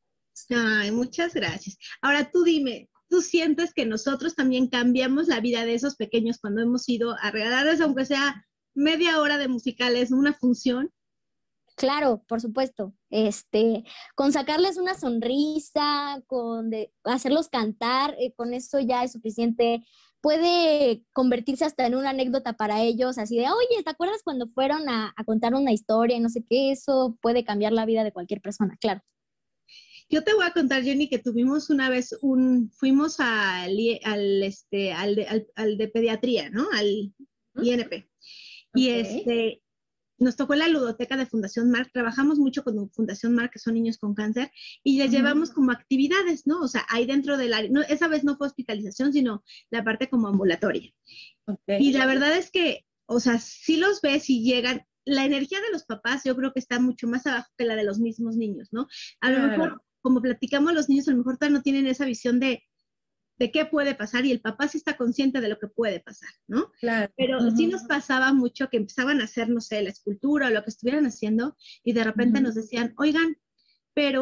Ay, muchas gracias. Ahora tú dime, ¿tú sientes que nosotros también cambiamos la vida de esos pequeños cuando hemos ido a regalarles, aunque sea media hora de musicales, una función? Claro, por supuesto. Este, con sacarles una sonrisa, con de, hacerlos cantar, eh, con eso ya es suficiente. Puede convertirse hasta en una anécdota para ellos, así de, oye, ¿te acuerdas cuando fueron a, a contar una historia y no sé qué? Eso puede cambiar la vida de cualquier persona, claro. Yo te voy a contar, Jenny, que tuvimos una vez un, fuimos al, al, este, al, de, al, al de pediatría, ¿no? Al I N P. Y okay. este, nos tocó en la ludoteca de Fundación Marc, trabajamos mucho con Fundación Marc, que son niños con cáncer, y les uh-huh. llevamos como actividades, ¿no? O sea, ahí dentro del área, no, esa vez no fue hospitalización, sino la parte como ambulatoria. Okay. Y la verdad es que, o sea, si los ves y llegan, la energía de los papás yo creo que está mucho más abajo que la de los mismos niños, ¿no? A lo claro. mejor, como platicamos los niños, a lo mejor todavía no tienen esa visión de de qué puede pasar y el papá sí está consciente de lo que puede pasar, ¿no? Claro. Pero uh-huh. sí nos pasaba mucho que empezaban a hacer, no sé, la escultura o lo que estuvieran haciendo y de repente uh-huh. nos decían, oigan, pero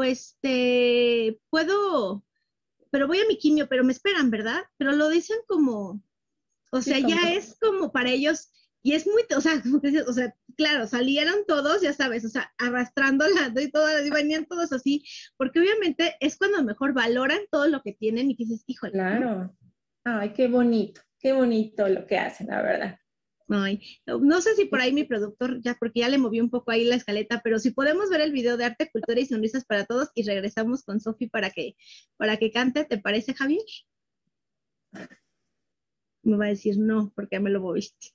este, puedo, pero voy a mi quimio, pero me esperan, ¿verdad? Pero lo dicen como, o sea, sí, ya como... es como para ellos, y es muy, o sea, como que, o sea, claro, salieron todos, ya sabes, o sea, arrastrándola y todas, y venían todos así, porque obviamente es cuando mejor valoran todo lo que tienen y que dices, híjole. Claro. Ay, qué bonito, qué bonito lo que hacen, la verdad. Ay, no sé si por ahí mi productor, ya porque ya le movió un poco ahí la escaleta, pero si podemos ver el video de Arte, Cultura y Sonrisas para Todos y regresamos con Sofi para que, para que cante, ¿te parece, Javier? Me va a decir no, porque ya me lo moviste.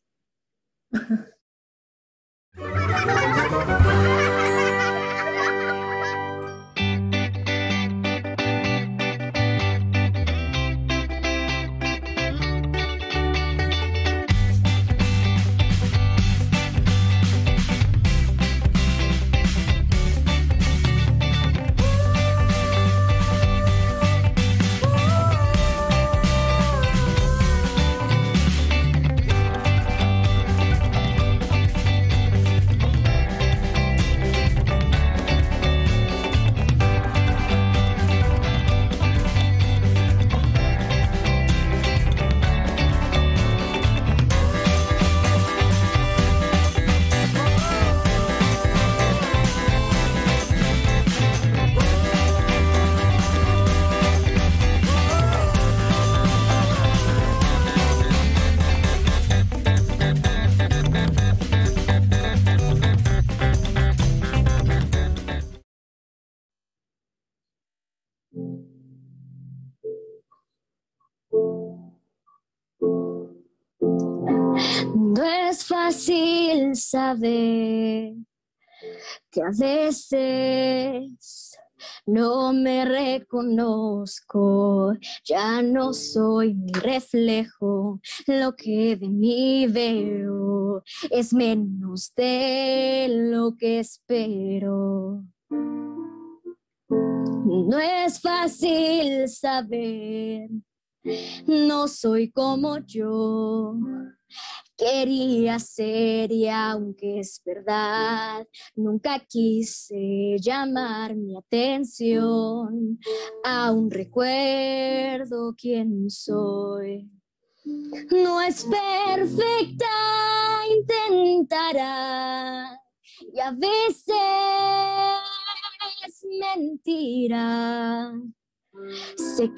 No es fácil saber que a veces no me reconozco, ya no soy mi reflejo, lo que de mí veo es menos de lo que espero. No es fácil saber, no soy como yo quería ser, y aunque es verdad, nunca quise llamar mi atención. Aún recuerdo quién soy. No es perfecta, intentará, y a veces es mentira. Se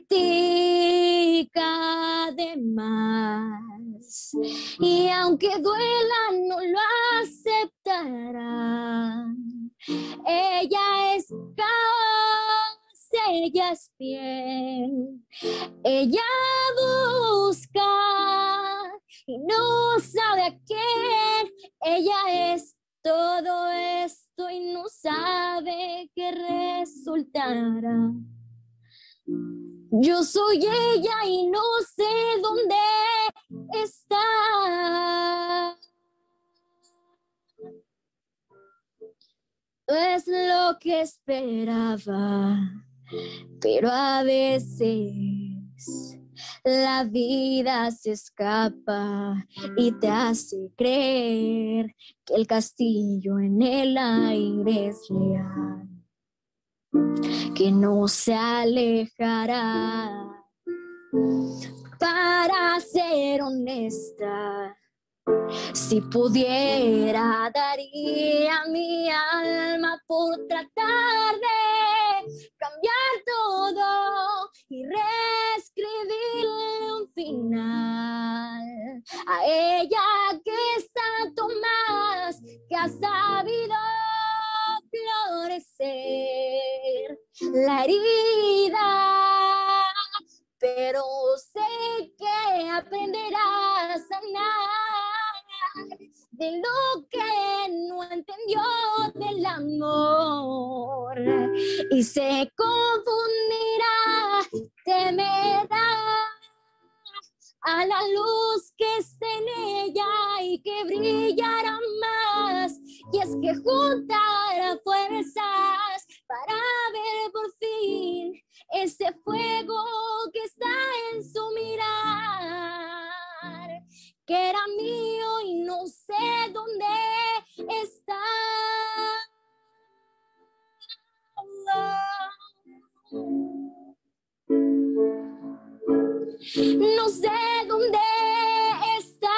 critica de más y aunque duela no lo aceptará. Ella es caos, ella es fiel, ella busca y no sabe a quién. Ella es todo esto y no sabe qué resultará. Yo soy ella y no sé dónde está. No es lo que esperaba, pero a veces la vida se escapa y te hace creer que el castillo en el aire es real, que no se alejará. Para ser honesta, si pudiera daría mi alma por tratar de cambiar todo y reescribirle un final a ella que es tanto más, que ha sabido florecer la herida, pero sé que aprenderá a sanar de lo que no entendió del amor y se confundirá, temerá a la luz que está en ella y que brillará más. Y es que juntará fuerzas para ver por fin ese fuego que está en su mirar, que era mío y no sé dónde está. No sé dónde está.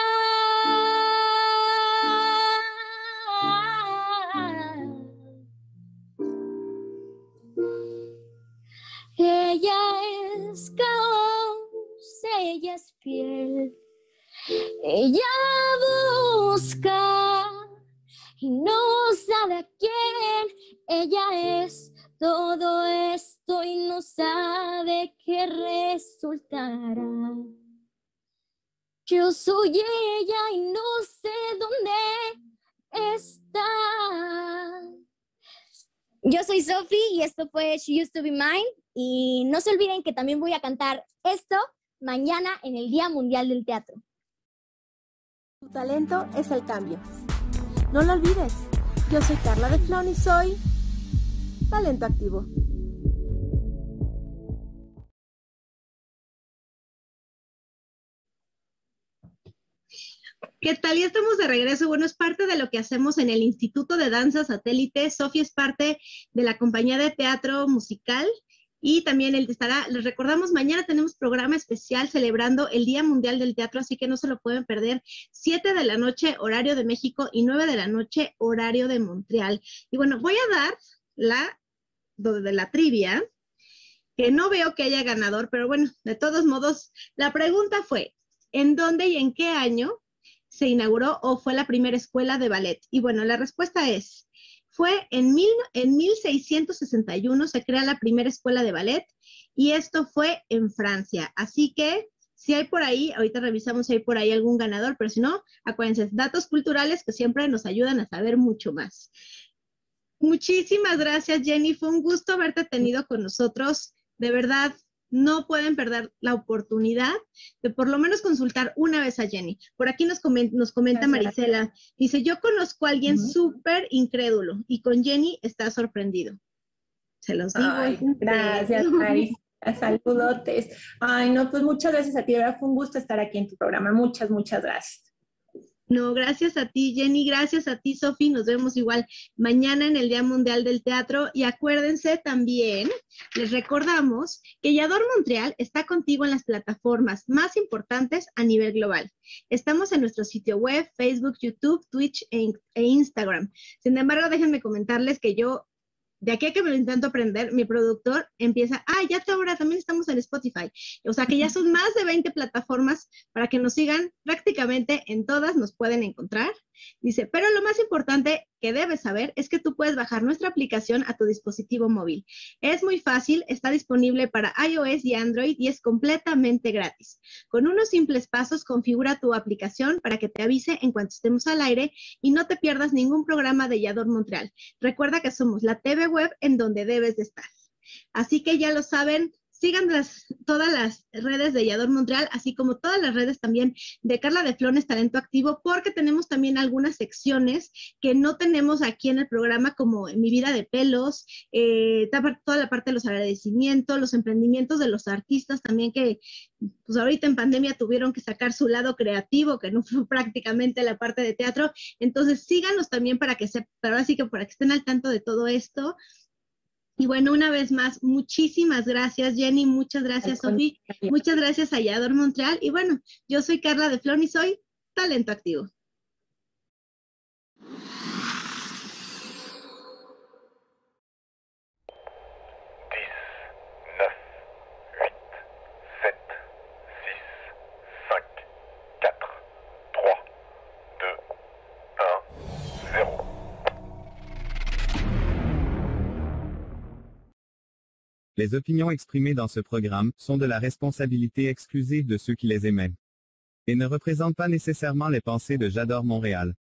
Ella es caos, ella es fiel, ella busca y no sabe a quién. Ella es todo esto y no sabe qué resultará. Yo soy ella y no sé dónde está. Yo soy Sophie y esto fue She Used to Be Mine. Y no se olviden que también voy a cantar esto mañana en el Día Mundial del Teatro. Tu talento es el cambio. No lo olvides. Yo soy Carla de Flon y soy Talento Activo. ¿Qué tal? Ya estamos de regreso. Bueno, es parte de lo que hacemos en el Instituto de Danza Satélite. Sofía es parte de la compañía de teatro musical y también él estará, les recordamos, mañana tenemos programa especial celebrando el Día Mundial del Teatro, así que no se lo pueden perder. siete de la noche, horario de México, y nueve de la noche, horario de Montreal. Y bueno, voy a dar la, de la trivia, que no veo que haya ganador, pero bueno, de todos modos, la pregunta fue, ¿en dónde y en qué año se inauguró o fue la primera escuela de ballet? Y bueno, la respuesta es, fue en, mil, en mil seiscientos sesenta y uno se crea la primera escuela de ballet y esto fue en Francia. Así que si hay por ahí, ahorita revisamos si hay por ahí algún ganador, pero si no, acuérdense, datos culturales que siempre nos ayudan a saber mucho más. Muchísimas gracias, Jenny. Fue un gusto haberte tenido con nosotros. De verdad, no pueden perder la oportunidad de por lo menos consultar una vez a Jenny. Por aquí nos comenta, nos comenta Marisela, dice, yo conozco a alguien uh-huh. súper incrédulo y con Jenny está sorprendido. Se los digo. Ay, gracias, Marisela. Saludotes. Ay, no, pues muchas gracias a ti. De verdad fue un gusto estar aquí en tu programa. Muchas, muchas gracias. No, gracias a ti, Jenny, gracias a ti, Sofi. Nos vemos igual mañana en el Día Mundial del Teatro. Y acuérdense también, les recordamos que Yador Montreal está contigo en las plataformas más importantes a nivel global. Estamos en nuestro sitio web, Facebook, YouTube, Twitch e, e Instagram. Sin embargo, déjenme comentarles que yo de aquí a que me lo intento aprender, mi productor empieza, ah, ya te ahora también estamos en Spotify. O sea que ya son más de veinte plataformas para que nos sigan, prácticamente en todas nos pueden encontrar. Dice, pero lo más importante que debes saber es que tú puedes bajar nuestra aplicación a tu dispositivo móvil. Es muy fácil, está disponible para iOS y Android y es completamente gratis. Con unos simples pasos, configura tu aplicación para que te avise en cuanto estemos al aire y no te pierdas ningún programa de Yador Montreal. Recuerda que somos la T V web en donde debes de estar. Así que ya lo saben, sigan las, todas las redes de Yador Montreal, así como todas las redes también de Carla de Flones Talento Activo, porque tenemos también algunas secciones que no tenemos aquí en el programa, como en Mi Vida de Pelos, eh, toda la parte de los agradecimientos, los emprendimientos de los artistas también que pues ahorita en pandemia tuvieron que sacar su lado creativo, que no fue prácticamente la parte de teatro. Entonces síganos también para que sepan, ahora sí que para que estén al tanto de todo esto. Y bueno, una vez más, muchísimas gracias, Jenny, muchas gracias, Sofi, muchas gracias a Yador Montreal. Y bueno, yo soy Carla de Flon y soy Talento Activo. Les opinions exprimées dans ce programme sont de la responsabilité exclusive de ceux qui les émettent et ne représentent pas nécessairement les pensées de J'adore Montréal.